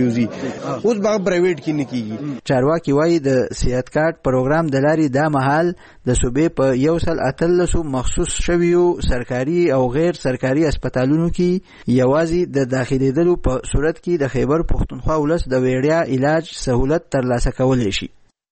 اوس به پرایویټ کې نه کیږي. چارواکي وایي د صحت کارت پروګرام د لارې دا مهال د صوبې په یو سل اتلسو مخصوص شویو سرکاري او غیر سرکاري هسپتالونو کې یوازې د داخليدلو په صورت کې د خیبر پختونخوا ولس د ویډیا علاج سہولت ترلاسه کولی شي.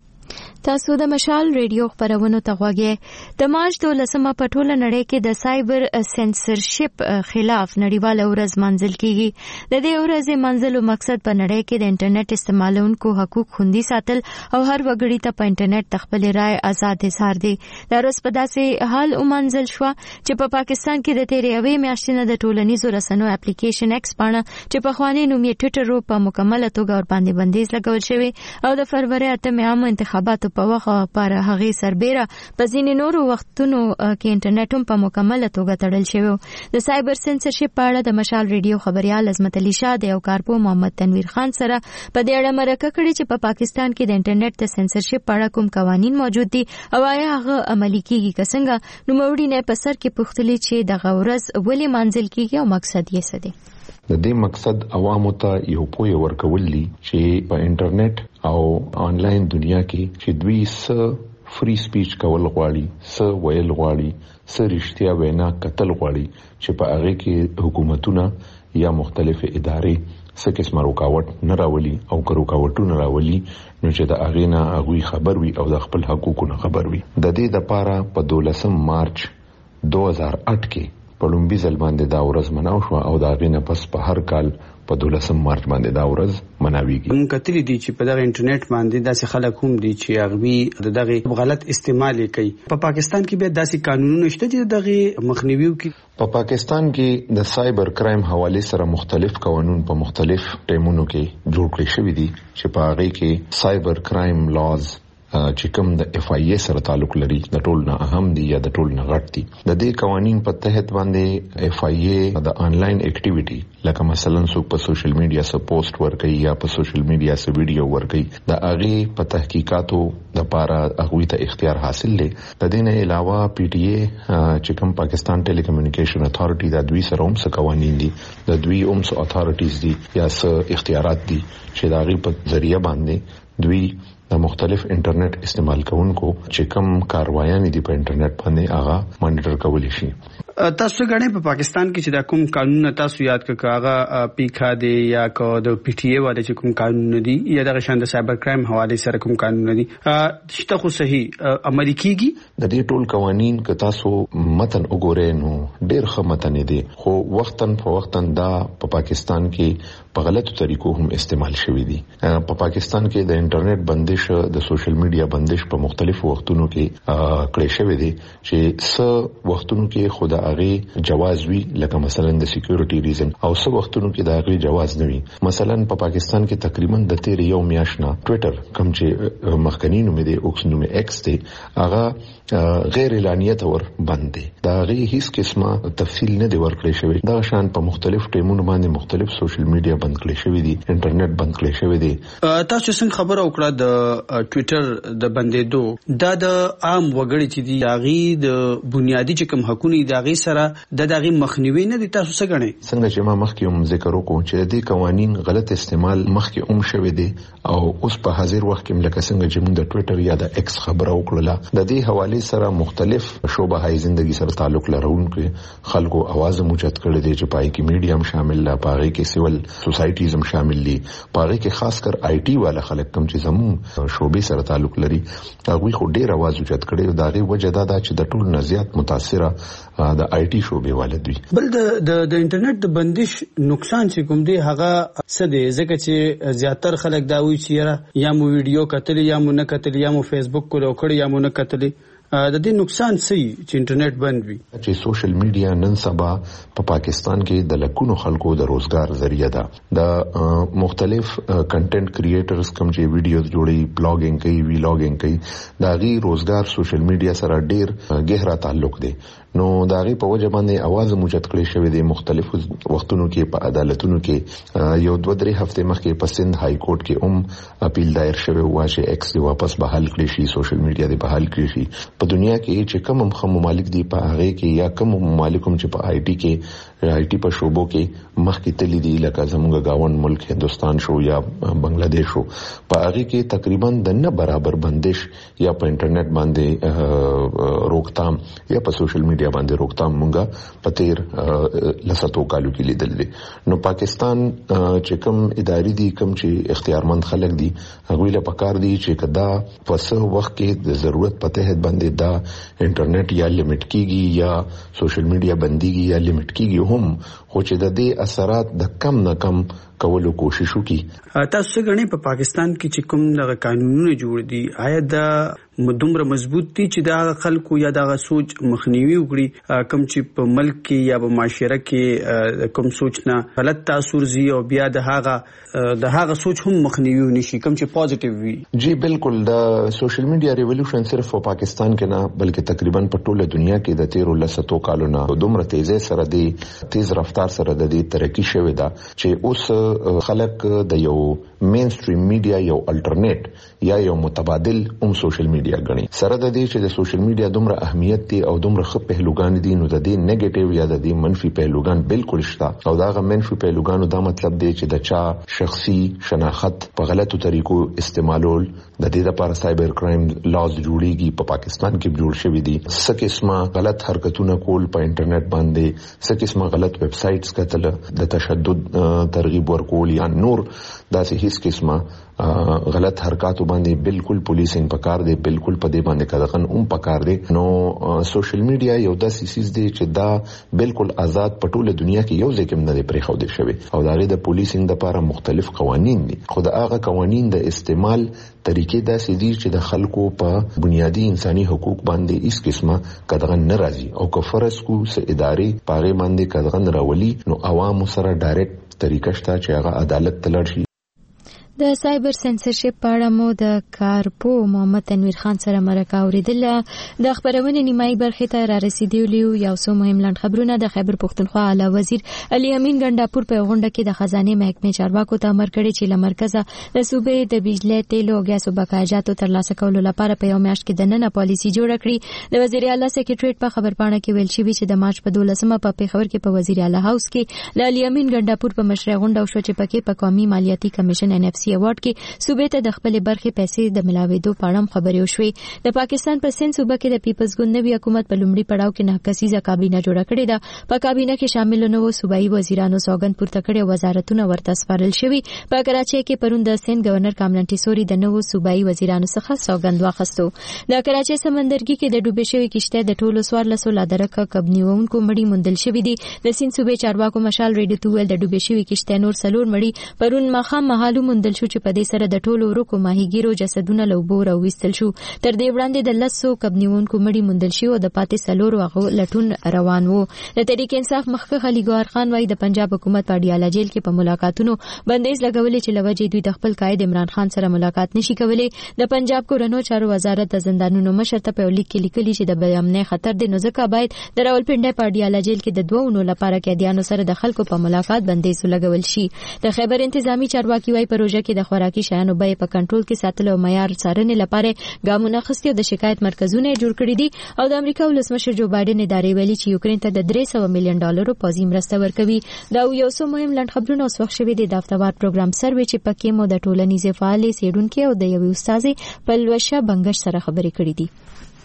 تاسو د مشال ریډیو خبرونو ته غوږی. د مارچ دولسمه په ټوله نړۍ کې د سایبر سنسرشپ خلاف نړیواله ورځ منځل کیږي. د دې ورځې منځلو مقصد په نړۍ کې د انټرنیټ استعمالونکو حقوق خوندي ساتل او هر وګړي ته په انټرنیټ تخپل رائے آزاد اظهار دی. دا ورځ په داسې حال ومنځل شو چې په پاکستان کې د تیرې اوې میاشتې نه د ټولنیزو رسنیو اپلیکیشن ایکس پاڼه چې په خواني نوم یې ټویټر په مکمله توګه ور باندې بندیز لګول شوی او د فروری اتمې عامه انتخاباتو په وخت پر هغه سربېره په ځینې نورو وختونو کې انټرنیټ هم په مکمله توګه تړل شوی. د سایبر سنسرشپ په اړه د مشال ریډیو خبريال عظمت علي شاه د یو کارپو محمد تنویر خان سره په دې اړه مرکه کړې چې په پاکستان کې د انټرنیټ د سنسرشپ په اړه کوم قوانین موجود دي او آیا هغه عملي کیږي که څنګه. نو موري نه په سر کې پوښتلې چې د غورز ولې منځل کیږي او مقصد یې څه دی. د دې مقصد عوامو ته یو پوهه ورکول دي چې په انټرنیټ او آنلاین دنیا کې چې دوی څه فری سپیچ کول غواړي، څه ویل غواړي، څه رښتیا وینا کتل غواړي، چې په هغه کې حکومتونه یا مختلف ادارې څه قسمه رکاوټ نه راولي او که رکاوټونه راولي نو چې د هغې نه هغوی خبر وي او د خپل حقوقو نه خبر وي. د دې دپاره په دولسم مارچ دو هزار اټ کې په لومبي ځل باندې دا ورځ مناو شوه او د هغې نه پس په هر کال په دولسم مارچ باندې دا ورځ مناویږي. موږ کتلی دي چې په دغه انټرنیټ باندې داسې خلک هم دي چې هغوی د دغه غلط استعمال کوي. په پاکستان کې به داسې قانونونه شته چې دغه مخنیوي کوي. په پاکستان کې د سایبر کرایم حواله سره مختلف قوانون په مختلف ټیمونو کې جوړ کړی شوی دي چې په هغه کې سایبر کرایم لاز چې کوم د اف آی ای سره تعلق لري د ټول نه اهم دي یا د ټول نه غټ دي. د دې قوانین په تحت باندې اف آی ای د انلاین اکټیویټي لکه مثلا څوک په سوشل میډیا سره پوسټ ورکړي یا په سوشل میډیا سره ویډیو ورکړي د هغه په تحقیقاتو د لپاره هغه ته اختیار حاصل لري. د دې نه علاوه پی ټی ای چې کوم پاکستان ټیلی کمیونیکیشن اتھارټي د دوی سره هم څه قوانین دي، د دوی هم څه اتھارټیز دي یا څه اختیارات دي چې د هغه په ذریعہ باندې دوی د مختلف انټرنیټ استعمال کوونکو چې کوم کاروایان دي په انټرنیټ باندې هغه مانیټر کولی شي. تاسو غواړئ په پاکستان کې چې دا کوم قانون تاسو یاد کړئ هغه پیکا دی یا کو د پی ټی ای واده چې کوم قانون دي یا د شان د سایبر کرایم حواله سره کوم قانون دي چې خو صحیح عملي کیږي. د دې ټول قوانین که تاسو متن وګورئ نو ډېر ښه متن دي، خو وختن په وختن دا په پاکستان کې په غلطو طریقو هم استعمال شوی دي. په پاکستان کې د انټرنیټ بندش د سوشل میډیا بندش په مختلفو وختونو کې کړی شوی دی چې څه وختونو کې خود هغه جواز وی لکه مثلا د سکیورټي ریزن او څه وختونو کې د هغه جواز نه وي. مثلا په پاکستان کې تقریبا د تیر یو میاشنا ټوئیټر کوم چې مخکنی نوم دی اوکس نوم ایکس دی هغه غیر اعلانیه تور بند دی. دا غي هیڅ قسمه تفصیل نه دی ورکړی شوی. دا شان په مختلف ټیمونو باندې مختلف سوشل میډیا بند کړی شوی دی، انټرنیټ بند کړی شوی دی. تاسو څنګه خبر او کړه د ټوئیټر د بندیدو دا د عام وګړي چې دی هغه د بنیادی چې کوم حقوقي دی هغه سره د دغه مخنیوي نه دي، تاسو څه غنئ؟ څنګه چې ما مخکې هم ذکر وکړو چې د قوانین غلط استعمال مخکې هم شوی دی او اوس په حاضر وخت کې لکه څنګه چې موږ د ټوئیټر یا د ایکس خبره وکړه د دې حواله سره مختلف شوبه هاي ژوندۍ سره تعلق لرونکو خلکو आवाज موجود کړي دي چې پای کې میډیا هم شامل لا پاره کې سیول سوسایټیز هم شامل دي، پاره کې خاص کر آی ټي والا خلک کم چې زمو شوبې سره تعلق لري هغه خو ډیر आवाज اوچت کړي. دا غي وجه دا ده چې د ټول نه زیات متاثره د آی ټي شوبې والد وي. بل د د انټرنیټ د بندش نقصان چې کوم دی هغه څه دی؟ ځکه چې زیاتره خلک دا وایي چې یا مو ویډیو کتل یا مو نه کتل یا مو فیسبوک کو لوکړ یا مو نه کتل. د دې نقصان څه چې انټرنیټ بند وي؟ چې سوشل میډیا نن سبا په پا پاکستان کې د لکونو خلکو د روزګار ذریعہ ده. د مختلف کنټینټ کریئټرز کوم چې ویډیوز جوړي، بلاګینګ کوي، ویلاګینګ کوي، دا غي روزګار سوشل میډیا سره ډیر گہرا تعلق دی. نو دا غي په وجه باندې आवाज موجود کړی شوی دی. مختلفو وختونو کې په عدالتونو کې یو دوه درې هفته مخکې په سند های کورټ کې هم اپیل دایر شوی و چې ایکس دی واپس بحال کړي شي، سوشل میډیا دی بحال کړي شي. په دنیا کې چې کوم هم ممالک دي په هغه کې یا کوم ممالک هم چې په آی ټي کې آی ټي په شوبو کې مخکې تللی دي لکه زموږ گاون ملک هندستان شو یا بنگلاديش شو، په هغه کې تقریبا د نه برابر بندش یا په انټرنیټ باندې روکتام یا په سوشل میډیا باندې روکتام مونږه په تیر لساتو کالو کې لیدل دي. نو پاکستان چې کوم اداري دي کوم چې اختیارمند خلک دي هغه له پکار دي چې کدا په وخت کې د ضرورت پته هد باندې دا انټرنیټ یا لیمټ کیږي یا سوشل میډیا بنديږي یا لیمټ کیږي هم خو چې د دې اثرات د کم نه کم کولو کوشش وکړي. تاسو غني په پاکستان کې چې کوم د قانونونو جوړ دي آیا دا دومره مضبوط دي چې دا خلکو یا دا سوچ مخنیوي وکړي کوم چې په ملک کې یا په معاشره کې کوم سوچ نه غلط تاثیر زی او بیا د هغه د هغه سوچ هم مخنیوي نشي کوم چې پوزټیو وي؟ جی بالکل. د سوشل میډیا ریولوشن صرف په پاکستان کې نه بلکې تقریبا په ټوله دنیا کې د تیر لساتو کالونو دومره تیزه سره دی تیز رفتار رفتار سره د دې ترقی شوې ده چې اوس خلک د یو مین سټریم میډیا یو الټرنیټ یا یو متبادل هم سوشل میډیا غني. سره د دې چې د سوشل میډیا دومره اهمیت دی او دومره ښه پهلوګان دي نو د دې نیگیټیو یا د دې منفي پهلوګان بالکل شته او دا غو منفي پهلوګانو دا مطلب دی چې د چا شخصي شناخت په غلطو طریقو استعمالول د دې لپاره سایبر کرایم لاز جوړیږي. په پاکستان کې جوړ شوی دي څه قسمه غلط حرکتونه کول په انټرنیټ باندې, څه قسمه غلط ویب سایټس کتل, د تشدد ترغیب ورکول یا نور داسې هیڅ قسمه غلط حرکاتو باندې بالکل پولیسینګ پکار دی, بالکل په دې باندې قدغن هم پکار دی. نو سوشل میډیا یو داسې سیس دی چې دا بالکل آزاد په ټوله دنیا کې یو ځای کې نه دی پرې خو دی شوی او دا غي د پولیسینګ لپاره مختلف قوانين دي. خو دا هغه قوانين د استعمال طریقې داسې دي چې د خلکو په بنیادی انساني حقوق باندې هیڅ قسمه قدغن ناراضي او که فرض کو س ادارې پاره باندې قدغن راولي نو عوام سره ډایرکټ طریقه شته چې هغه عدالت تلل شي. د سایبر سنسرشپ په اړه مو د کارپو محمد تنویر خان سره مرکه اوریدل. د خبرونه نیمایي برخه ته را رسیدلی یو څو مهم لاند خبرونه د خیبر پختونخوا اعلی وزیر علي امین ګنداپور په غونډه کې د خزانه محکمې چارواکو ته امر کړی چې له مرکزه د صوبې د بجلی تیلو او غاز بقایجاتو ترلاسه کولو لپاره په یو میاشت کې د نن پالیسي جوړه کړي. د وزیر اعلی سکریټریټ په خبرپاڼه کې ویل شوی چې د مارچ په دولسمه په پیښور کې په وزیر اعلی هاوس کې د علي امین ګنداپور په مشرۍ غونډه شو چې پکې په قومي مالیاتي کمیشن ان اف ایوارډ کې صوبې ته د خپل برخې پیسې د ملاويدو په اړه خبرې وشوې. د پاکستان پر سند صوبه کې د پیپلز ګوند نوی حکومت په لومړي پړاو کې نه کسیزه کابینه جوړه کړې ده. په کابینه کې شامل نه وو صوبایي وزیرانو سوګند پورته کړي, وزارتونه ورته سپارل شوي. په کراچۍ کې پرون د سند گورنر کامران ټیسوري د نوو صوبایي وزیرانو څخه سوګند واخیستو. د کراچۍ سمندرګي کې د ډوبې شوی کشته د ټولو سوارلسو لادرکه کبنیونکو مړي موندل شوي دي. د سند صوبې چارواکو مشال ریډیو تو ول د ډوبې شوی کشته نور سلور مړي پرون مخام محالو موندل شو چې په دې سره د ټولو ورکو ماهیګیرو جسدونه له اوبو راوستل شو. تر دې وړاندې د لسو کبنیونکو مړي موندل شو او د پاتې سلور هغه لټون روان وو. د تحریک انصاف مخکښ علي ګوهر خان وايي د پنجاب حکومت په اډیاله جیل کې په ملاقاتونو بندیز لګولې چې لوجې دوی د خپل قائد عمران خان سره ملاقات نشي کولای. د پنجاب کورونو چارو وزارت د زندانونو مشر ته په لیک کې لیکلي چې د بیامنه خطر د نو ځکه باید د راولپنډي په اډیاله جیل کې د دوه نو لپاره قیدیانو سره د خلکو په ملاقات بندیز لګول شي. د خیبر انتظامی چارواکي وايي پروژه کې د خوراکي شیانو بیې په کنټرول کې ساتلو او معیار څارنې لپاره ګامونه اخیستي او د شکایت مرکزونه جوړ کړي دي. او د امریکا ولسمشر جو بایدن ادارې ویلي چې یوکرين ته د درې سوه میلیون ډالرو پوځي مرسته ورکوي. دا یو څو مهم لاند خبرونه اوس وخت شوي دي د هفتوار پروګرام سروې چې پکې مو د ټولنیزې فعالې سیډونکو او د یوې استادې پلوشه بنگش سره خبرې کړې دي.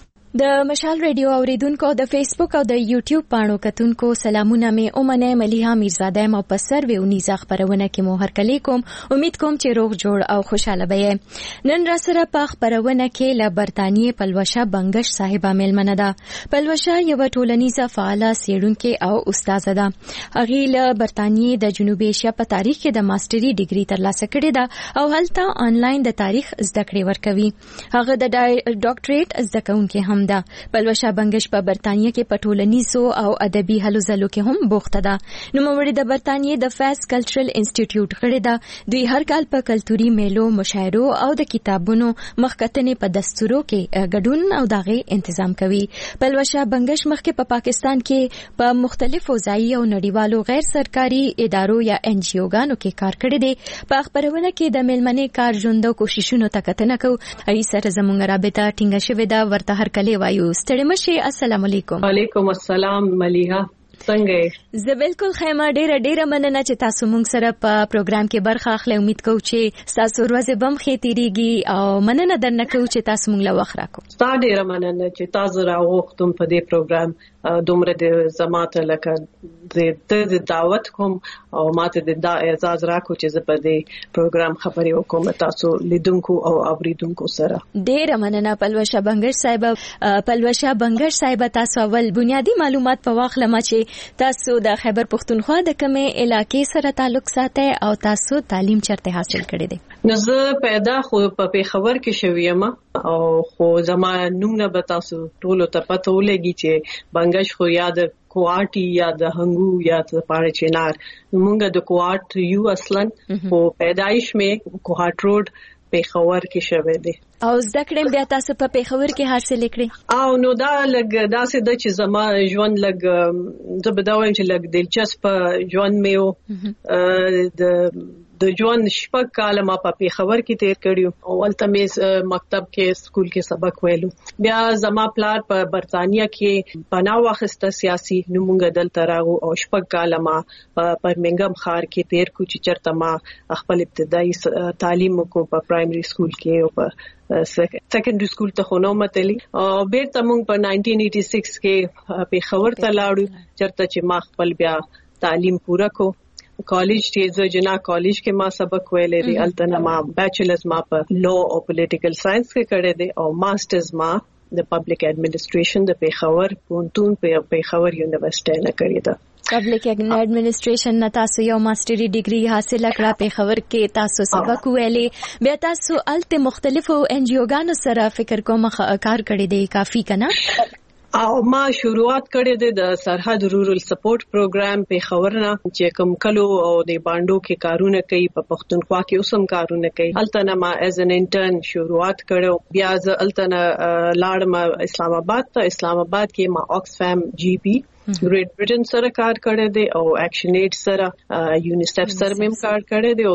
د مشال ریډیو اوریدونکو د فیسبوک او د یوټیوب پاڼو کتونکو سلامونه مې اومنه ملیحه میرزاده مو په سروې او نیزه خبرونه کې مو هر کلی کوم. امید کوم چې روغ جوړ او خوشاله به. نن را سره په خبرونه کې له برتانیې پلوشه بنگش صاحبہ ملمنه ده. پلوشه یو ټولنیزه فعاله سیډونکو او استاد ده. هغه له برتانیې د جنوبي ایشیا په تاریخ کې د ماستري ډیګري ترلاسه کړې ده او هلته آنلاین د تاریخ زده کړې ورکوي. هغه د ډاکټریټ زده کوونکې هم ده. پلوشه بنگش په برتانیې کې په ټولنیزو او ادبي هلو ځلو کې هم بوخته ده. نوموړې د برتانیې د فیس کلچرل انسټیټیوټ غړې ده. دوی هر کال په کلتوري میلو، مشاعرو او د کتابونو مخکتنې په دستورو کې ګډون او دغه تنظیم کوي. پلوشه بنگش مخکې په پاکستان کې په مختلفو ځایي او نړیوالو غیر سرکاري ادارو یا ان جی اوګانو کې کار کړی دی. په خبرونه کې د ملمنې کار ژوندو کوششونو ته کتنه کوو. ای سره زموږ رابطه ټینګه شوې ده. ورته هر کله وایو ستړي مشي. السلام علیکم. وعلیکم السلام ملیحه، څنګه؟ زه بالکل خیمه ډیره ډیره مننه چې تاسو موږ سره په پروګرام کې برخه اخلئ. امید کوم چې تاسو ورځ بم خې تیریږي او مننه درنه کوم چې تاسو موږ له وخت راکو. ستاسو ډیره مننه چې تاسو راغوښتم په دې پروګرام. دومره د زماته لکه د دعوت کوم او ماته د اعزاز راکو چې زه په دې پروګرام خبرې وکوم تاسو لیدونکو او اوریدونکو سره. ډیره مننه پلوشه بنگش صاحب. پلوشه بنگش صاحب تاسو اول بنیادی معلومات په واخله ما چې تاسو د خیبر پختونخوا د کومې علاقې سره تعلق ساتئ او تاسو تعلیم چرته حاصل کړی دی؟ نو زه پیدا خو په پیښور کې شوې یم او خو زما نوم نه به تاسو ټولو ته پته ولګي چې بنگش خو یاد کوارټي یا د هنګو یا د پاره چینار. مونږ د کوارټ یو اصلا خو پیدایش مې کوارټ روډ پېښور کې شوه دی او زده کړم بیا تاسو په پېښور کې حاصل کړی او نو دا لګ داسې د چې زما ژوند لګ زه به دا وایم چې لګ دلچسپ ژوند مې و د د ژوند شپږ کاله ما په پېښور کې تیر کړیو او ولته مې مکتب کې سکول کې سبق ویلو بیا زما پلار په برتانیا کې پناه واخیسته سیاسي نو مونږ دلته راغو او شپږ کاله ما په برمنګم ښار کې تیر کو چې چرته ما خپل ابتدایي تعلیم کو په پرایمري سکول کې او په سیکنډري سکول ته خو نو متلی او بیرته مونږ په نائنټین ایټي سکس کې پېښور ته لاړو چرته چې ما خپل بیا تعلیم پوره کو کالج کې زه جنا کالج کې ما سبق ویلې دي الته ما بیچلرز ما په لا او پولیټیکل ساينس کې کړی دی او ماسترز ما د پبلک ایڈمنسټریشن د پېښور پونتون په پېښور یونیورسيټي نه کړی دی پبلک ایڈمنسټریشن نه تاسو یو ماستری ډیګري حاصل کړه پېښور کې تاسو سبق ویلې بیا تاسو الته مختلفو ان جی او ګانو سره فکر کوم کار کړی دی کافی کنه او ما شروعات کړې ده د سرحد رورل سپورټ پروګرام په خبرنا چې کوم کلو او د باندو کې کارونه کوي په پښتونخوا کې اوسم کارونه کوي التنه ما ایز ان انټرن شروعات کړو بیا ز التنه لاړم اسلام آباد ته اسلام آباد کې ما اوکسفام جی پی ګریټ برټن سره کار کړی دی او ایکشن ایډ سره یونیسف سره مم کار کړی دی او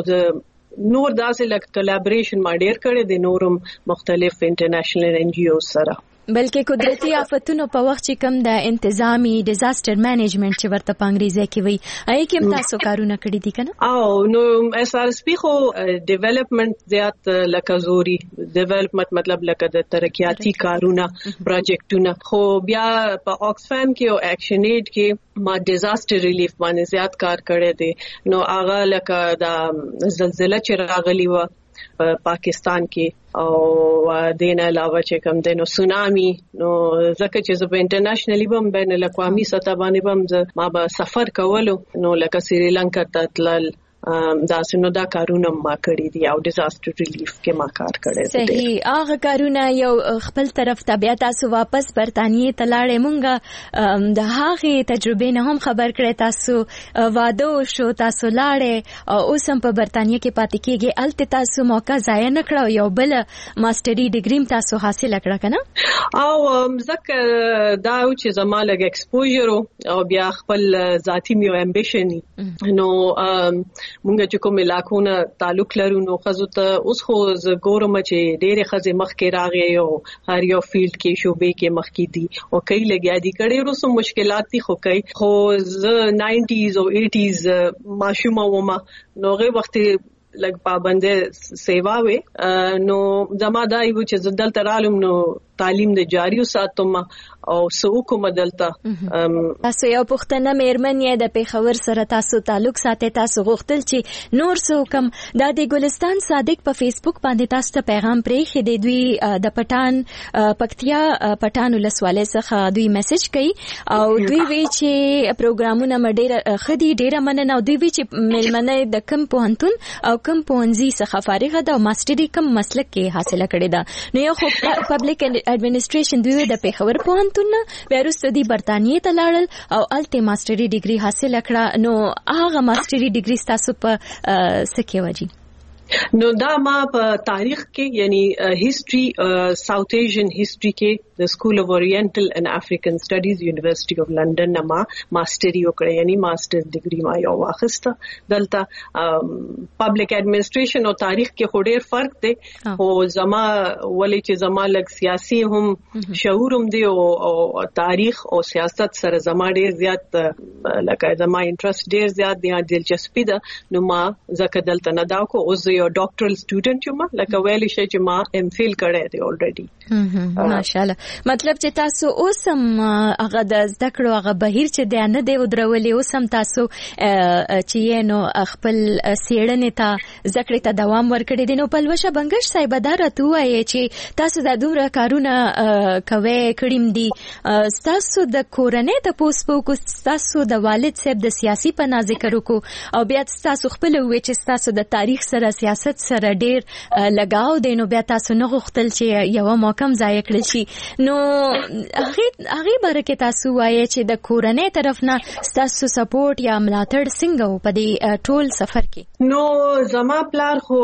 نور داسې لک کولابریشن ما ډیر کړی دی نورم مختلف انټرنیشنل ان جی او سره بلکې قدرتي آفتونو په وخت چې کوم د انتظامی ډیزاستر مینجمنت چې ورته په انګریزي کې وایي آی کوم تاسو کارونه کړی دي کنه او نو اس ار اس پی خو ډیولپمنٹ زیات لکه زوري ډیولپمنٹ مطلب لکه د ترقیاتی کارونه پروجیکټونه خو بیا په اوکسفام کې او ایکشن ایډ کې ما ډیزاستر ریلیف باندې زیات کار کړی دی نو هغه لکه د زلزلہ چې راغلی و پاکستان کې او دین علاوه چې کوم دینو سونامي نو ځکه چې زه په انټرنیشنلی بم بین الاقوامي سطح باندې بم ما به سفر کولو نو لکه سریلانکا ته تلل دا سينو دا کارونه ما کړی دي او ډیزاستر ریلیف کې ما کار کړی دی صحیح هغه کارونه یو خپل طرف ته بیا تاسو واپس برتانیې ته لاړې مونږه د هغه تجربه نه هم خبر کړی تاسو واده شو تاسو لاړې او اوس هم په برتانیې کې پاتې کېږي الته تاسو موقع ضایع نه کړو یو بل ماستری ډیګری تاسو حاصل کړه کنه او ځکه دا چې زما لګ ایکسپوژر او بیا خپل ذاتی میو امبیشن نو مونږ چې کوم علاقونه تعلق لرو نو خزو ته اوس خو ز ګورم چې ډېرې خزې مخ کې راغې او هر یو فیلډ کې شوبې کې مخ کې دي او کئی لګیا دي کړي ورسو مشکلات دي خو کوي خو ز نائنټیز او ایټیز ماشومه ومه نوغه وخت لګ پابندې سیوا وې نو زما دا یو چې زدل ترالم نو تعلیم د جاری وساتم او سوکو مدلتا تاسو یو پښتنه مېرمن یې د پیښور سره تاسو تعلق ساتي تاسو غوښتل چې نور سوکم د د ګلستان صادق په فیسبوک باندې تاسو ته پیغام پرې خې د دوی د پټان پکتیا پټان ولسوالۍ څخه دوی میسج کوي او دوی وی چې پروګرامونه مډیر خدي ډیره مننه او دوی وی چې مېلمنه د کم پوهنتون او کم پونځي څخه فارغه ده او ماستری کم مسلک کې حاصله کړې ده نو یو خو پبلک ایڈمنسټریشن دوی د پیښور پوهنتون بیا وروسته دی برتانیې ته لاړل او الته ماستری ډیګري حاصل کړه نو هغه ماستری ډیګري تاسو په څه کې وځي نو دا ما په تاریخ کې یعنی هیستوري ساوث ایشین هیستوري کې د سکول اف اورینټل اینڈ افریقن سټډیز یونیورسيټي اف لندن نه ما ماستری وکړه یعنی ماستر ډیګري ما یو واخیسته دلته پبلک ایڈمنسټریشن او تاریخ کې خو ډېر فرق دی او زما ولې چې زما لګ سیاسي هم شعور هم دی او تاریخ او سیاست سره زما ډېر زیات لکه زما انټرست ډېر زیات دی دلچسپي ده نو ما زکه دلته نه دا کو اوس یو ډاکټرل سټوډنټ یم لکه ویلی شي چې ما ام فیل کړی دی الریډي ماشاءالله مطلب چې تاسو اوس هم هغه د زده کړو هغه بهیر چې دی نه دی ودرولې اوس هم تاسو چې نو خپل سیړنې ته زده کړې ته دوام ورکړی دی نو پلوشه بنگش صاحب دا راته وایي چې تاسو د دومره کارونه کوي کړیم دي تاسو د کورنۍ د پوسپو کو تاسو د والد صاحب د سیاسي په ذکر وکړو او بیا تاسو خپل وې چې تاسو د تاریخ سره سیاست سره ډیر لګاو دی نو بیا تاسو نه غوښتل چې یو موقع ضایع کړل شي نو هغه هغه برکه تاسو وایي چې د کورنۍ طرف نه تاسو سپورټ یا ملاتړ څنګه و په دې ټول سفر کې؟ نو زما پلار خو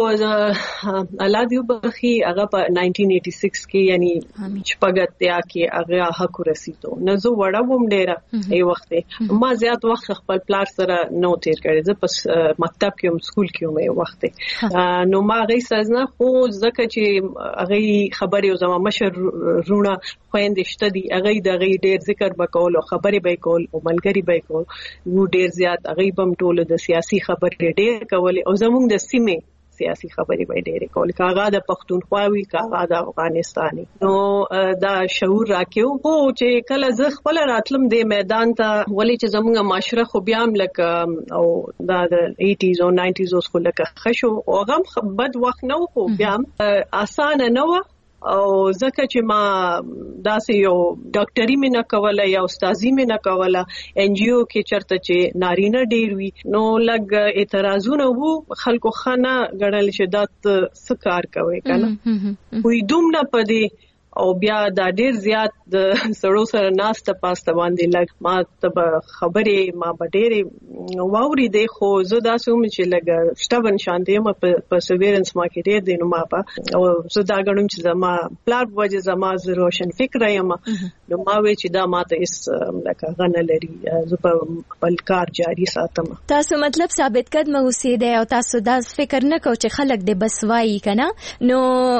الله دې وبخي هغه په نائنټین ایټي سکس کې یعنی شپږتیا کې هغه حق رسیدو نو زه وړه وم ډیره ای وخت ما زیات وخت خپل پلار سره نو تیر کړی زه په مکتب کې هم سکول کې هم ای وخت نو ما غي سازنه خو ځکه چې هغه خبرې او زما مشر رونه خويندې شته دي هغه د غي ډیر ذکر وکول او خبرې به کول او ملګری به کول وو ډیر زیات هغه بم ټول د سیاسي خبرې ډیر کول او زموږ د سیمه سیاسي خبرې به ډېرې کول کاغه د پښتونخوا وی کاغه د افغانستاني نو دا شعور راکېو خو چې کله زه خپل راتلم د میدان ته ولې چې زموږه معاشره خو بیا هم لکه او دا د ایټیز او ناینټیز اوس خو لکه خشو او هغه بد وخت نه خو بیا آسان نه و او ځکه چې ما داسې یو ډاکټري مې نه کوله یا استادي مې نه کوله ان جی او کې چرته چې نارینه ډیر وي نو لګ اعتراضونه وو خلکو خانه غړل چې دا څه کار کوي کنه وې دوم نه پدې او بیا دا ډیر زیات د سړو سره ناسته پاسته باندې لګ ما ته خبرې ما ډېرې واوري دی خو زه داسې وم چې لګ شټبن شانتې ما په سویرنس ما کې ډېر دینو ما په او زه دا غنوم چې زما پلار وجه زما زه روشن فکر یم نو ما وی چې دا ماته اس لکه غنه لري زه په خپل کار جاری ساتم تاسو مطلب ثابت قدمه اوسېده او تاسو دا فکر نه کو چې خلک دې بس وایي کنه نو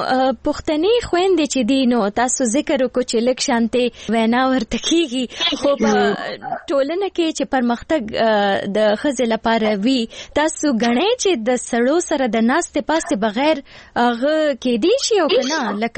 پښتني خويندې چې دي نو تاسو ذکر وکړو چې لک شانته وینا ورته کیږي خو په ټولنه کې چې پرمختګ د خزل لپاره وی تاسو غنئ چې د سړو سره د ناسته پاسه بغیر هغه کې دي شي او کنه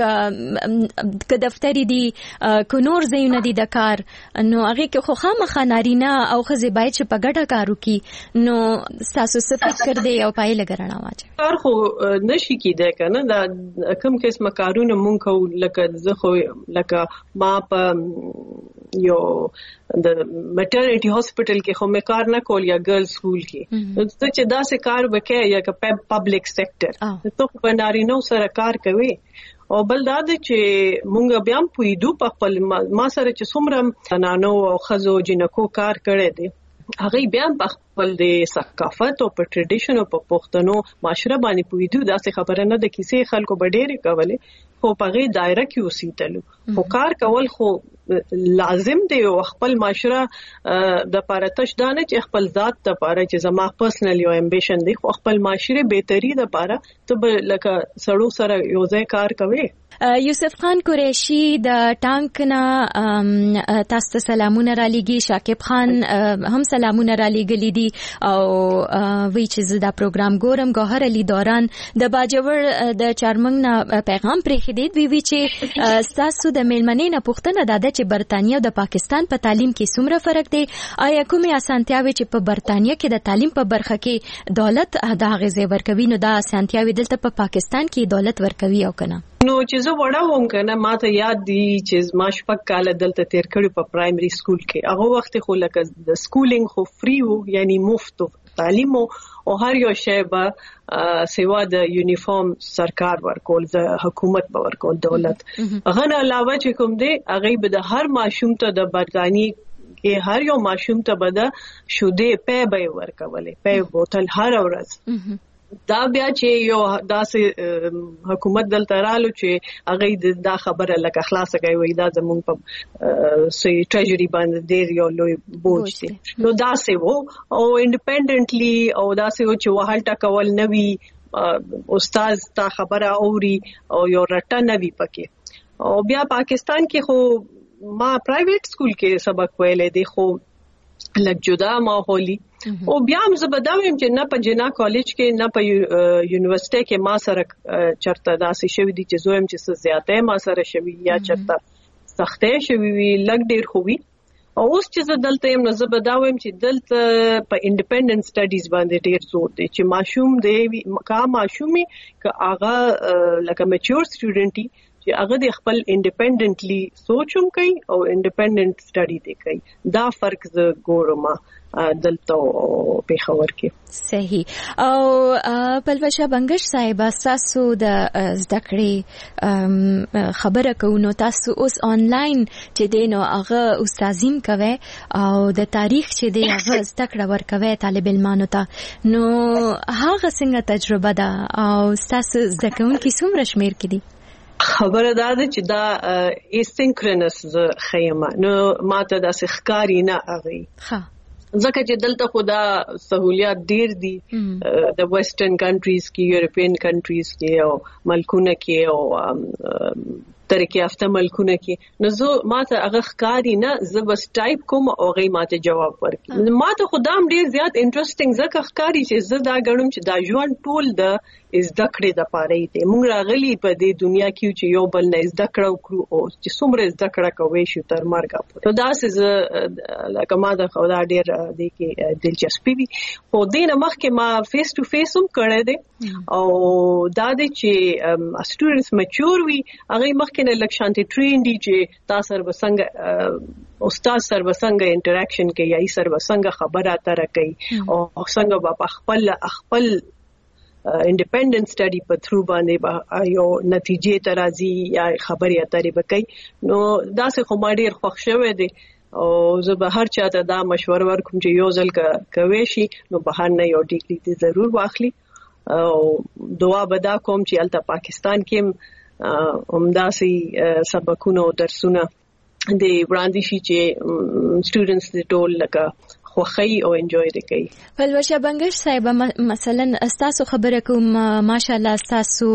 لکه ک دفتری دي کو نور زینه دي د کار نو هغه کې خو خامخا نارینه او خزه باید چې په ګډه کارو کی نو تاسو څه فکر دی او پای لګرنا واچ کار خو نشي کیده کنه دا کوم قسم کارونه مونږ کو لکه زه خو لکه ما په یو د میټرنټي هاسپټل کې خو مې کار نه کول یا ګرل سکول کې څه چې دا سه کار وکړي یا که پبلک سېکټر ته په نارینه سره کار کوي او بل دا چې مونږ بیا په ایدو په خپل ما سره چې څومره نانو او خزو جنکو کار کړي دي هغه بیا په خپل د ثقافت او په ټریډیشن او په پښتنو معاشره باندې پویدو دا څه خبره نه ده کیسه خلکو بډېر کولې خو په غي دایره کې اوسېدل خو کار کول خو لازم دی او خپل معاشره د پارتش دانه چې خپل ذات ته پاره چې زما پرسنل یو امبیشن دی خو خپل معاشره بهتري د پاره ته لکه سړو سره یو ځای کار کوي یوسف خان قریشی د ټانک نه تاسو سلامونه را لګي شاکب خان هم سلامونه را لګلي دي او وی چې دا پروګرام ګورم ګوهر علي دوران د باجوړ د چارمنګ نه پیغام پرې خدید وی وی چې تاسو د میلمنې نه پوښتنه داده چې برتانیا او د پاکستان په تعلیم کې څومره فرق دی آیا کومه اسانتیاوي چې په برتانیا کې د تعلیم په برخه کې دولت دا غزه ورکوي نو دا اسانتیاوي دلته په پاکستان کې دولت ورکوي او کنه نو چې زه وړه وم کنه ما ته یاد دي چې ما شپږ کال دلته تیر کړی په پرایمري سکول کې هغه وخت خو لکه د سکولینګ خو فری وو یعنی مفت تعلیم او هر یو شی به سیوا د یونیفارم سرکار ورکول د حکومت به ورکول دولت هغه نه علاوه چې کوم دی هغه به د هر ماشوم ته د برتانی کې هر یو ماشوم ته به د شوده پې به ورکولې پې بوتل هر ورځ دا بیا چې یو داسې حکومت دلته رالو چې هغه دا خبره لکه خلاصه کوي وای دا زموږ په سي ټریجری باندې ډیر یو لوی بوج دی نو داسې وو او انډیپندنټلی او داسې وو چې وهل ټکول نوي استاد تا خبره اوري او یو رټه نوي پکې او بیا پاکستان کې خو ما پرایویټ سکول کې سبق ویلې دي خو لږ جدا ماحولي او بیا هم زه بداویم چې نه په جنا کالج کې نه په یونیورسيټي کې ما سره چرته داسې شوی دي چې زویم چې زیاته ما سره شوی یا چرته سختې شوی وی لږ ډیر خوبي او اوس چې زه دلته یم نو زه بداویم چې دلته په انډیپندنت سټډیز باندې ډیر زور دی چې ماشوم دی کا ماشومي که هغه لکه میچور سټوډنټي چې هغه د خپل انډیپندنټلی سوچوم کوي او انډیپندنٹ سټڈی دی کوي. دا فرق ز ګورم دلته په خبر کې. صحیح. او پلوشه بنگش صاحب تاسو د زده کړې خبره کوو نو تاسو اوس آنلاین چې دینو هغه استادین کوي او د تاریخ چې دی هغه زده کړه ورکوي طالب علمانو ته، نو هغه څنګه تجربه ده او تاسو زده کوونکي څومره شمیر کې دي؟ خبره دا ده چې دا ایسینکرونس خیمه نو ماته دا ښکاری نه اغي ها ځکه چې دلته خدا سہولیات ډیر دي د ویسټرن کنټریز کې، یورپین کنټریز کې او ملکونه کې او ترقی یافته ملکونه کې، نو زه ماته هغه ښکاری نه، زه بس ټایپ کوم او هغه ماته جواب ورکړي. ماته خدام ډیر زیات انټرېسټینګ ځکه ښکاری چې زه دا غنم چې دا ژوند ټول د زده کړې د پاره دی. موږ راغلي په دې دنیا کې چې یو بل نه زده کړو کړو او چې څومره زده کړه کوي شو تر مرګ پورې. نو دا څه لکه ما د خدا ډیر د کې دلچسپي وي. خو دې نه مخکې ما فیس ټو فیس هم کړی دی او دا د چې سټوډنټس میچور وي هغه مخکې نه لک شانتي ټرین دي چې تاسو سره بسنګ استاد سره بسنګ انټریکشن کوي یا یې سره بسنګ خبره اتره کوي او څنګه په خپل خپل انډیپندنٹ سټڈی په تھرو باندې یو نتیجې ترازی یا خبري اترې وکړي. نو دا څه خو ما ډیر خوښ شوه دي او زه به هر چاته دا مشوره ورکوم چې یو ځل کوي شي نو بهر نه یو ډیګري دې ضرور واخلي او دعا بدا کوم چې الته پاکستان کې همداسي سبقونه او درسونه د وړاندې شي چې سټوډنټس د ټول لکه خوخی او انجوای دې کوي. پلوشه بنگش صاحب مثلا تاسو خبره کوم ماشاءالله تاسو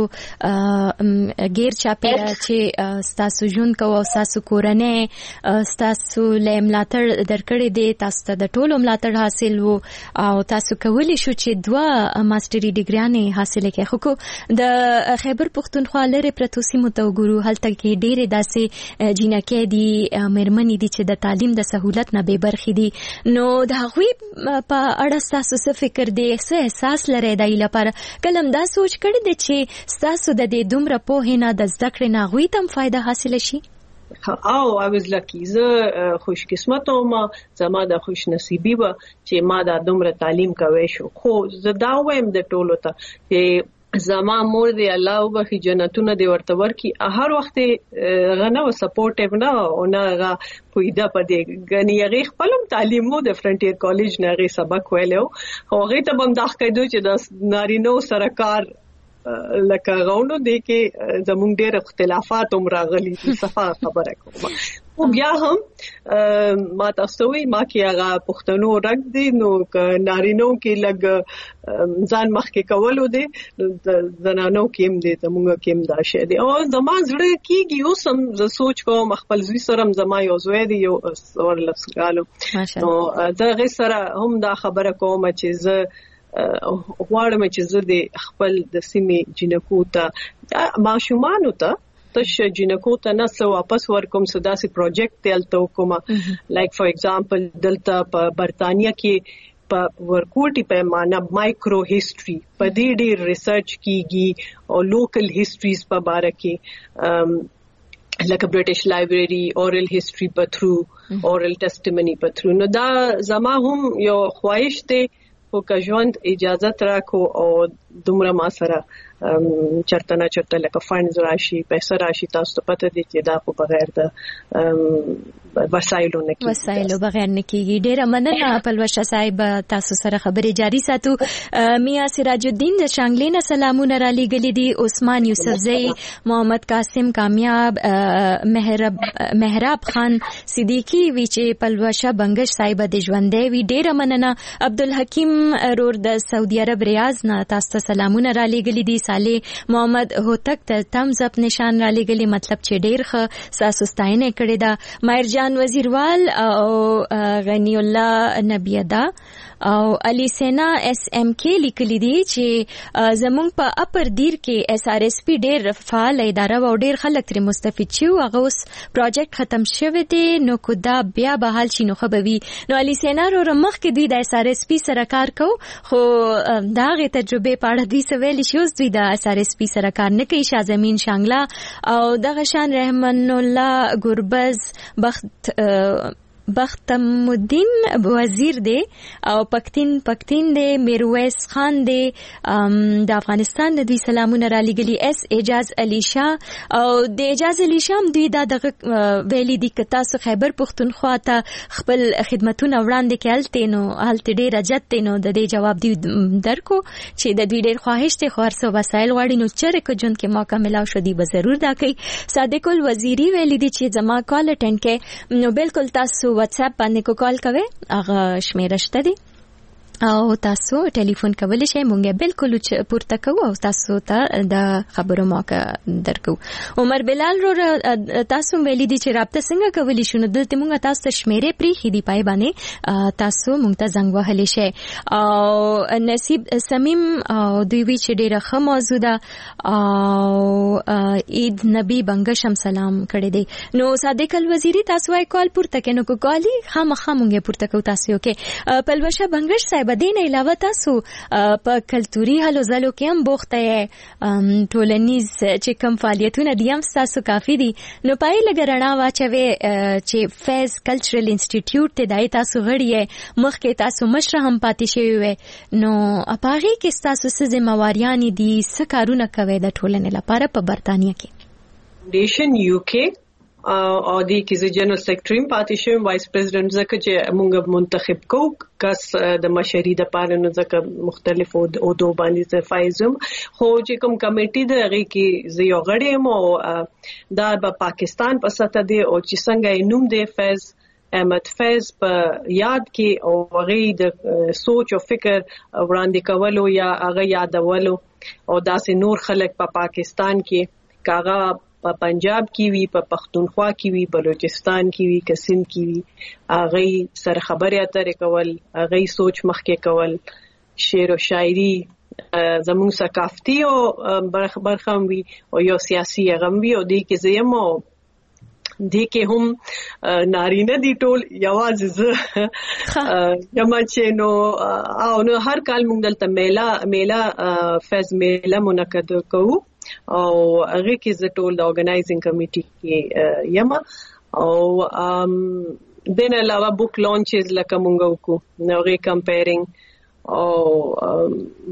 غیر چاپیره چې تاسو جون کو او تاسو کورنه تاسو له ملاتړ درکړې دي، تاسو ته د ټولو ملاتړ حاصل وو او تاسو کولی شو چې دوا ماستری ډیګریانې حاصل کړئ. خو د خیبر پختونخوا لري پرتوسی متوګورو هلته کې ډېرې داسې جینکې دي مېرمنې دي چې د تعلیم د سہولت نه بې برخې دي. نو دا غوي په اړه تاسو څه فکر دی، څه احساس لرئ دای لپاره؟ کلم دا سوچ کړی دی چې تاسو د دې دومره پوهې نه د زده کړې نه غوي تم فائدہ حاصل شي؟ او I was lucky. زه خوش قسمت او ما زما د خوش نصیبی و چې ما دا دومره تعلیم کوي شو. خو زه دا وایم د ټولو ته چې زما مور دی الله وبخي جنتونه دی ورته ورکی، هر وخت غنه او سپورټیو نه او نه غا پویدا پدې غنی هغه خپلم تعلیمو د فرنټیر کالج نه هغه سبق ویلو او هغه ته بم داخ کېدو چې د نارینو سرکار لکه غونو دی کې زمونږ ډېر اختلافات هم راغلي صفه خبره کوم. او بیا هم ما تاسو وی ما کې هغه پښتنو رګ دی نو نارینو کې لګ ځان مخ کې کولو دی زنانو کې هم دی زمونږ کې هم دا شی دی. او زما زړه کېږي اوس هم زه سوچ کوم خپل زوی سره هم زما یو زوی دی یو ور لفظالو نو دغه سره هم دا خبره کوم چې زه غواړم چې زه د خپل د سیمې جنکو ته ماشومانو ته تش جنکو ته نه څه واپس ورکوم صدا سي پروجیکټ تلته کوم لایک فار ایگزامپل دلته په برتانیا کې په ورکوټي پیمانه مایکرو هیستوري په دې ډېر ریسرچ کیږي او لوکل هیستوريز په باره کې لکه برټش لایبرری اورل هیستوري په تھرو اورل ټیسټیمونی په تھرو. نو دا زما هم یو خواهش دی او که ژوند اجازه راکو او دومره ما سره چرته نه چرته لکه فاینز راشي پیسې راشي تاسو ته پته دي چې دا په بغیر د وسایلو نه کیږي وسایلو بغیر نه کیږي. ډیره مننه پلوشه صاحب تاسو سره خبرې جاری ساتو. میا سراج الدین د شانګلین سلامونه را لېږلي دي، عثمان یوسفزئی، محمد قاسم کامیاب، محراب محراب خان صدیقی وی چې پلوشه بنگش صاحب د ژوندې وی. ډیره مننه. عبدالحکیم رور د سعودي عرب ریاض نه تاسو ته سلامونه را لېږلي دي. صالح محمد هوتک ته تمز اپ نشان را لېږلي، مطلب چې ډیر ښه تاسو ستاینه کړې ده. ماهر جان وزیروال او غنی الله نبیدا او علی سینا اس ام کې لیکلي دي چې زمونږ په اپر دیر کې اس ار اس پی ډیر فعال اداره او ډیر خلک تر مستفید شي او هغه اوس پروجیکټ ختم شوی دی، نو کو دا بیا به حال شي نو خبوي. نو علی سینا رو مخ کې دوی د اس ار اس پی سره کار کو خو دا غي تجربه په اړه دوی سویل شي اوس دوی د اس ار اس پی سره کار نه کوي. شازمین شانګلا او دغه شان رحمان الله ګربز بخت بختمالدین وزیر دی او پکتین پکتین دی میرویس خان دی د افغانستان د دوی سلامونه را لګلی. اس اعجاز علی شاه او د اعجاز علی شاه دوی دا دغه ویلي دي که تاسو خیبر پختونخوا ته خپل خدمتونه وړاندې کړل نو هلته ډیر اجت نو د دې جواب دی درکو چې د دوی ډیر خواهش ته خو هرڅه وسایل غواړي نو چیرې کو جون کې موقع ملاو شو دی به ضرور دا کوي. صادق الوزیری ویلي دي چې زما کال اټینډ کې نو بالکل تاسو واتس اپ باندې کو کال کوي هغه شمیره شته دي او تاسو ټلیفون کولی شئ مونږه بالکل پورته کوو او تاسو ته د خبرو موقع درکو. عمر بلال رو تاسو ویلي دي چې رابطه څنګه کولی شو نو دلته مونږه تاسو ته شمیره پرې خېدي پای باندې تاسو مونږ ته زنګ وهلی شئ. او نصیب سمیم او دوی وی چې ډیره ښه موضوع ده او عید نبی بنګش هم سلام کړی دی. نو صادق الوزیری تاسو وايي کال پورته کینو کو کالی خامخا مونږه پورته کو تاسو کې پلوشه بنګش صاحب بدین علاوه تاسو په کلتوري هلو ځلو کې هم بوخته یې ټولنیز چې کوم فعالیتونه دي هم تاسو کافي دي نو پای لګرنا واچوي چې فیض کلچرل انسټیټیوټ ته دای تاسو غړي مخکې تاسو مشر هم پاتې شوی وي نو اپاغي کې تاسو څه ذمہواریان دي څه کارونه کوي د ټولنې لپاره په برتانیا کې فاونډیشن یو کې او د کیزه جنرال سیکریټری پاتې شوم وایس پریزیدنت زکه چې موږ منتخب کو کس د مشري د پاره نو زکه مختلف او دو باندې فایزم خو چې کوم کمیټي د هغه کې زیو غړې مو دا په پاکستان په سطح دی او چې څنګه نوم دی فیض احمد فیض په یاد کې او هغه د سوچ او فکر وړاندې کولو یا هغه یادولو او داسې نور خلک په پا پاکستان کې کاغه په پنجاب کې وی په پښتونخوا کې وی بلوچستان کې وی کسین کې وی هغه سره خبرې اترې کول هغه سوچ مخکې کول شعر او شاعري زموږ ثقافتي او برخم وی او یو سیاسي غم وی او د کې زمو د کې هم نارینه دي ټول یوازې زه یما چې نو او نو هر کال موږ دلته میلا میلا فیض میلا منعقد کوو او هغه کې زه ټول د اورګنایزینګ کمیټي کې یم او دین علاوه بوک لانچز لکه مونږ وکړو نو غي کمپیرینګ او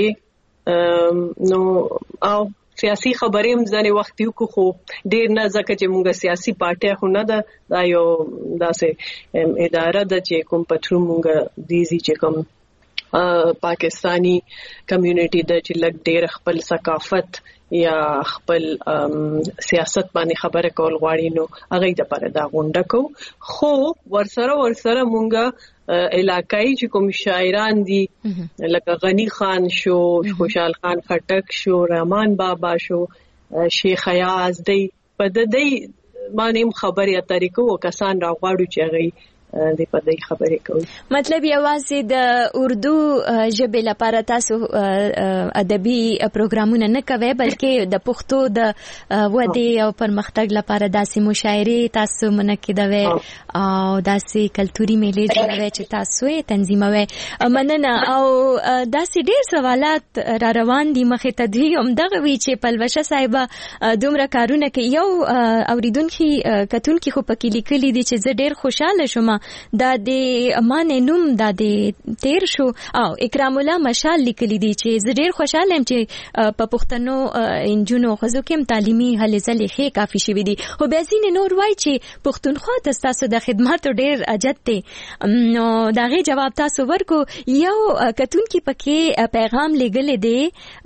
مشاعره نو او سیاسي خبرې هم ځنې وخت یو خو ډیر نه ځکه چې مونږه سیاسي پارټي خو نه ده دا یو داسې اداره ده چې کوم پټرو مونږه دیزي چې کوم پاکستانی کمیونټي د چې لګ ډیر خپل ثقافت یا خپل سیاست باندې خبره کول غواړي نو هغه د پاره دا غونډه کو خو ورسره ورسره مونږه علاقائی چې کوم شاعران دي لکه غنی خان شو خوشحال خان خټک شو رحمان بابا شو شیخ ایاز دی په دې باندې خبرې اترې کوو کسان راغواړو چې هغه د پدې خبرې کوي مطلب یوازې د اردو ژبې لپاره تاسو ادبي پروګرامونه نه کوي بلکې د پښتو د ودې او پرمختګ لپاره داسې مشاعرې تاسو منعقدوي او داسې کلتوري میلې جوړوي چې تاسو یې تنظیموي مننه او داسې ډېر سوالات را روان دي مخې ته دوی هم دغه وی چې پلوشه صاحب دومره کارونه کوي یو اوریدونکي کتونکي خو پکې لیکلي دي چې زه ډېر خوشاله شوم دا د امان نوم دا د تیر شو او اکرام الله مشال لیکلی دی چې زه ډیر خوشاله یم چې په پښتنو انجونو خزو کې تعلیمي هلې ځلې ښه کافي شوي دي خو بیا ځینې نور وایي چې پښتونخوا ته ستاسو د خدماتو ډیر اجت دی نو د هغې جواب تاسو ورکو یو کتونکي پکې پیغام لیږلی دی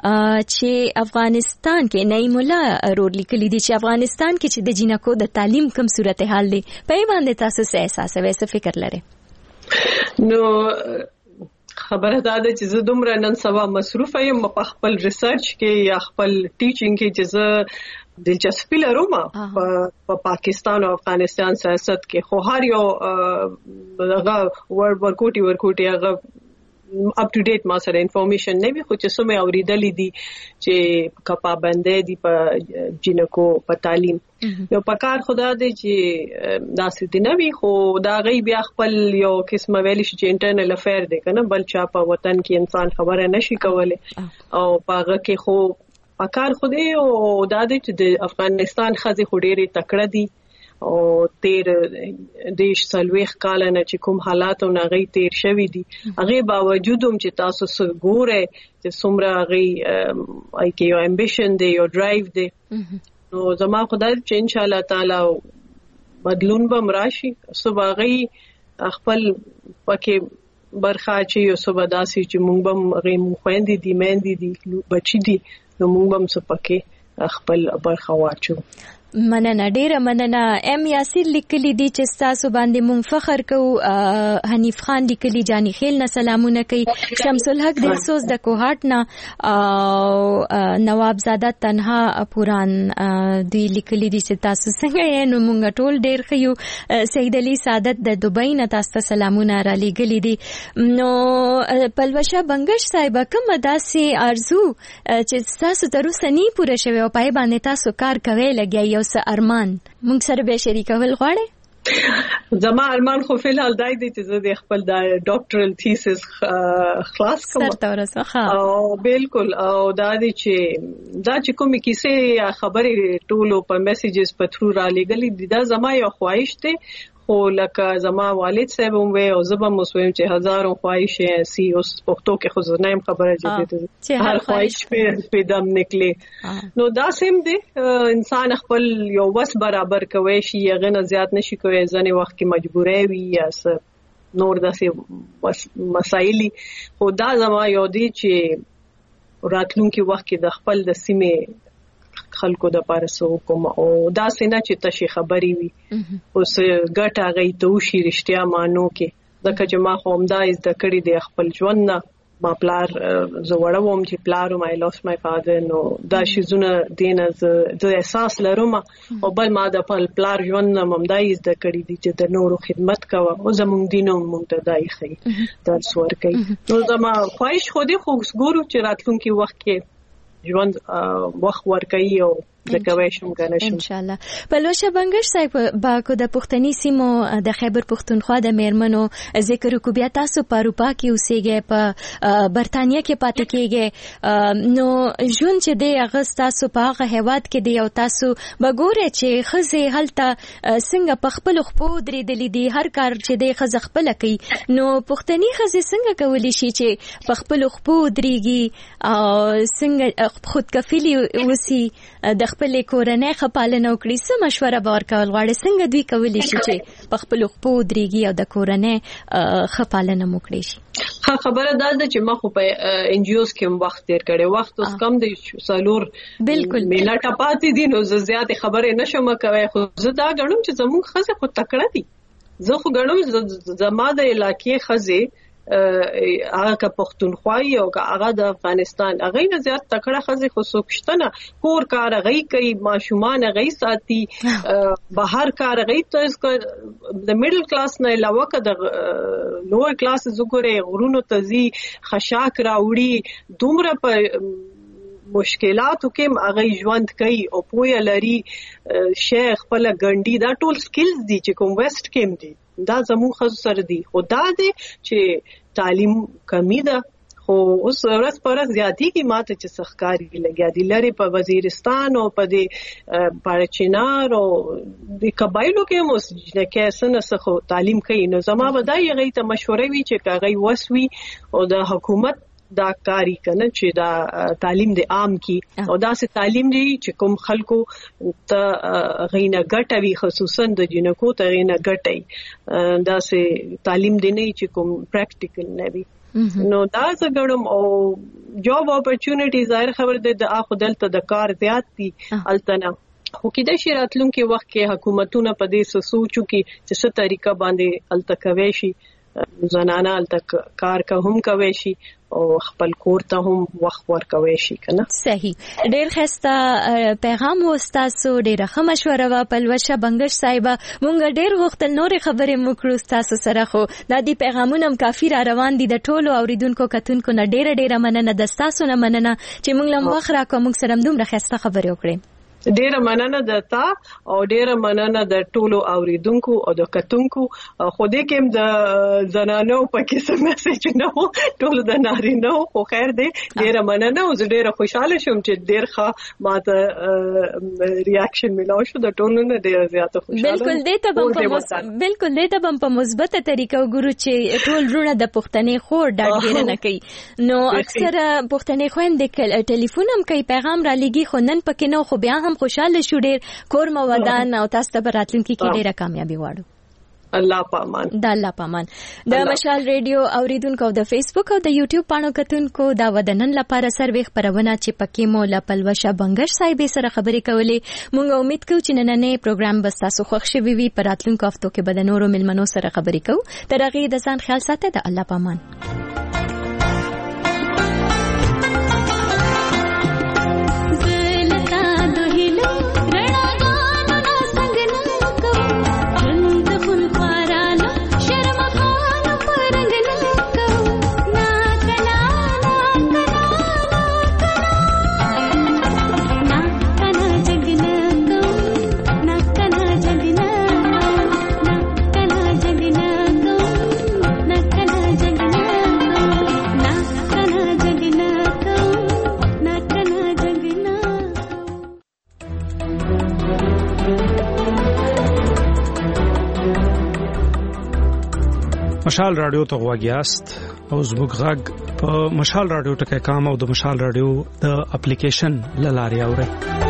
چې افغانستان کې نعیم الله رور لیکلی دی چې افغانستان کې چې د جینکو د تعلیم کم صورتحال دی په یې باندې تاسو څه احساس وي څه فکر لري نو خبره دا ده چې زه دومره نن سبا مصروف یم په خپل ریسرچ کې یا خپل ټیچینګ کې چې زه دلچسپي لرم په پاکستان او افغانستان سیاست کې خو هر یو هغه ور ورکوټي ورکوټي هغه اپ ټو ډیټ ما سره انفارمیشن نه وي، خو چې سمه اوریدلې دي چې کپا باندې دي په جنکو په تعلیم یو پکار خدا دې چې داسې دي نه وي، خو دا غي بیا خپل یو قسمه ویل شي چې انټرنل افیر دی کنه، بل چا په وطن کې انسان خبره نشي کولای او پاغه کې خو پکار خوده او دا دې چې افغانستان خزي خډيري تکړه دي او تیر دیش سلويخ کال نه چې کوم حالات او نغې تیر شوي دي، هغه باوجود هم چې تاسو سګوره چې څومره هغه اي کې یو امبیشن دی یو ډرایو دی، نو زما خدای چې ان شاء الله تعالی بدلون به مراشي صباغي خپل پکې برخه چې یو صبح داسي چې مونږ به غي خويندې دي مېندې دي بچي دي، نو مونږ هم سپکه خپل برخه واچو. مننه ډیره مننه. ام یاسر لیکلی دی چې تاسو باندې مونږ فخر کوو. حنیف خان لیکلی جانی خیل نه سلامونه کوي. شمس الحق د سوز د کوهات نه او نواب زاده تنها پوران دی لیکلی دی چې تاسو څنګه یې، نو مونږ ټول ډیر خيو. سید علي سعادت د دوبۍ نه تاسو سلامونه را لګلی دي. نو پلوشه بنگش صاحب کوم داسې ارزو چې تاسو تر اوسه نه پوره شوی او پای باندې تاسو کار کوي لګي اوس ارمان مونږ سره به شریکول غواړي؟ زما ارمان خو فلحال دای دی چې زه د خپل د ډاکټرل تھیسس خلاص کوم او بالکل او دا دی چې دا چې کومې کیسې یا خبرې ټولو په میسیجز په تھرو را لګلې دي، دا زما یو خواهش دی، خو لکه زما والد صاحب هم وی او زبم مسویم چې هزارو خواهش سی اوس پښتو کې خو زنایم خبره جدي هر خواهش په پیدام نکلي، نو دا سیم دی انسان خپل یو وس برابر کوي شي هغه نه زیات نشي کوي، ځنې وخت کې مجبورې وي یا نور داسې مسایلی، خو دا زما یو دی چې راتلونکي وخت کې د خپل د سیمې خلکو د پارسو کوم او دا سينه چې تشي خبري وي اوس ګټه غي ته شي رښتیا مانو کې د کجما هم دا از د کړي د خپل ژوند نه ما پلار زوړوم چې پلار ما I lost my father، نو دا شي زونه دین از د احساس لرم او بل ما د خپل پلار ژوند نه مم دا از د کړي دي چې د نورو خدمت کوه او زموږ دینو مونږ ته دای خي درس ورکړي، نو زما خواهش خو دې خو ګورو چې راتلونکي وخت کې ژوند وخت ورکړي او زکوي شم کنه شم ان شاء الله. پلوشه بنگش صاحب با کو د پښتني سیمو د خیبر پښتونخوا د میرمنو ذکر کو بیا تاسو په اروپا کې اوسېږئ، په برتانیا کې پاتې کېږئ، نو ژوند چې دی هغه تاسو په هغه هیواد کې دی او تاسو وګورئ چې خزه هلته څنګه په خپل خپو درېدلې دي، هر کار چې دی خزه خپل کوي، نو پښتني خزه څنګه کولی شي چې په خپل خپو درېږي او څنګه خودکفیلی وسی د خپل کورنۍ خپالنه وکړي، څه مشوره به ورکول غواړي، څنګه دوی کولی شي چې په خپل خپو درېږي او د کورنۍ خپالنه وکړي شي؟ ها خبره دا ده چې ما خو په ان جی اوز کې وخت تیر کړی، وخت اوس کم دی سالور بالکل میلا ټپاتې دي، نو زه زیات خبرې نشم کوي، خو زه دا غواړم چې زموږ خزه خو تکړه دي، زه خو غواړم زما د علاقې خزه هغه کا پښتونخوای او هغه د افغانستان هغه نه زیات تکړه خزي خو سوکشتنه کور کار غي کوي، ماشومان غي ساتي، بهر کار غي ته د میډل کلاس نه علاوه کده لوور کلاس زګوري غرونو تزي خشاک راوړي، دومره په مشکلاتو کې هغه ژوند کوي او پوهه لري، شیخ خپل ګنډي دا ټول سکلز دي چې کوم ویسټ کې دي، دا زموږ خزو سره دي، خو دا دی چې تعلیم کمی ده، خو اوس ورځ پر ورځ زیاتېږي، ماته چې سخکاري لګیا دي لري په وزیرستان او په دې پارچینار او د قبایلو کې مو چې څنګه څه تعلیم کوي، نو زما بدای غي ته مشوره وی چې کاغی وسوي او د حکومت دا کاری کنه چې دا تعلیم د عام کی او دا سه تعلیم دی چې کوم خلکو ته غینه ګټوي، خصوصا د جنکو ته غینه ګټي، دا سه تعلیم دی نه چې کوم پریکټیکل نه وي، نو دا زګړم او جاب اپورچونټیز ظاهر خبر ده د اخو دلته د کار زیات دي التنا، خو کله چې راتلونکي وخت کې حکومتونه په دې سوچو کې چې څه طریقه باندې التکوي شي زنانه تک کار که هم کوي شي او خپل کور ته هم وخت ورکوي شي کنه. صحیح. ډېر ښه پیغام وستاسو، ډېر ښه مشوره وا پلوشه بنگش صاحب. مونږ ډېر غوښتل نورې خبرې مکړو تاسو سره، خو د دې پیغامونه هم کافي را روان دي. د ټولو اوریدونکو کتونکو نه ډېر ډېر مننه، د تاسو نه مننه چې مونږ لم وخت راکو، مونږ سره دومره ښه خبرې وکړې. ډیره مننه د تا او ډیره مننه د ټولو اوریدونکو او د کتونکو. خو دې کوم د زنانو پکې څه میسج نه وو، ټولو د نارینه خو خیر دی. ډیره مننه او زه ډیره خوشاله شوم چې ډیر ښه ماته ریاکشن ملاو شو د ټولو نه، ډیره زیاته خوشاله. بالکل دې ته په بالکل دې ته په مثبته طریقه وګورو چې ټول رونه د پښتنې خور ډاډ نه کوي. نو اکثر پښتنې خويندې ټلیفون هم کوي، پیغام را لګي، خو نن پکې نو، خو بیا هم خوشاله شو ډیر. کور مو ودان او تاسو ته راتلونکي کې ډیره کامیابی غواړو. الله پامان. د الله پامان. د مشال ریډیو اوریدونکو د فیسبوک او د یوټیوب پاڼو کتونکو دا ودنن لپاره سروې خبرونه چې پکې مو له پلوشه بنگش صاحب سره خبرې کولې. مونږ امید کوو چې نننې پروګرام به تاسو خوښ شي وي. په راتلونکو هفتو کې به د نورو ملمنو سره خبرې کوو. تر هغې د ځان خیال ساتئ. د الله پامان. مشال رادیو ته غواګیاست او زموږ غږ په مشال رادیو ټکی کام او د مشال رادیو د اپلیکیشن لاري اورئ.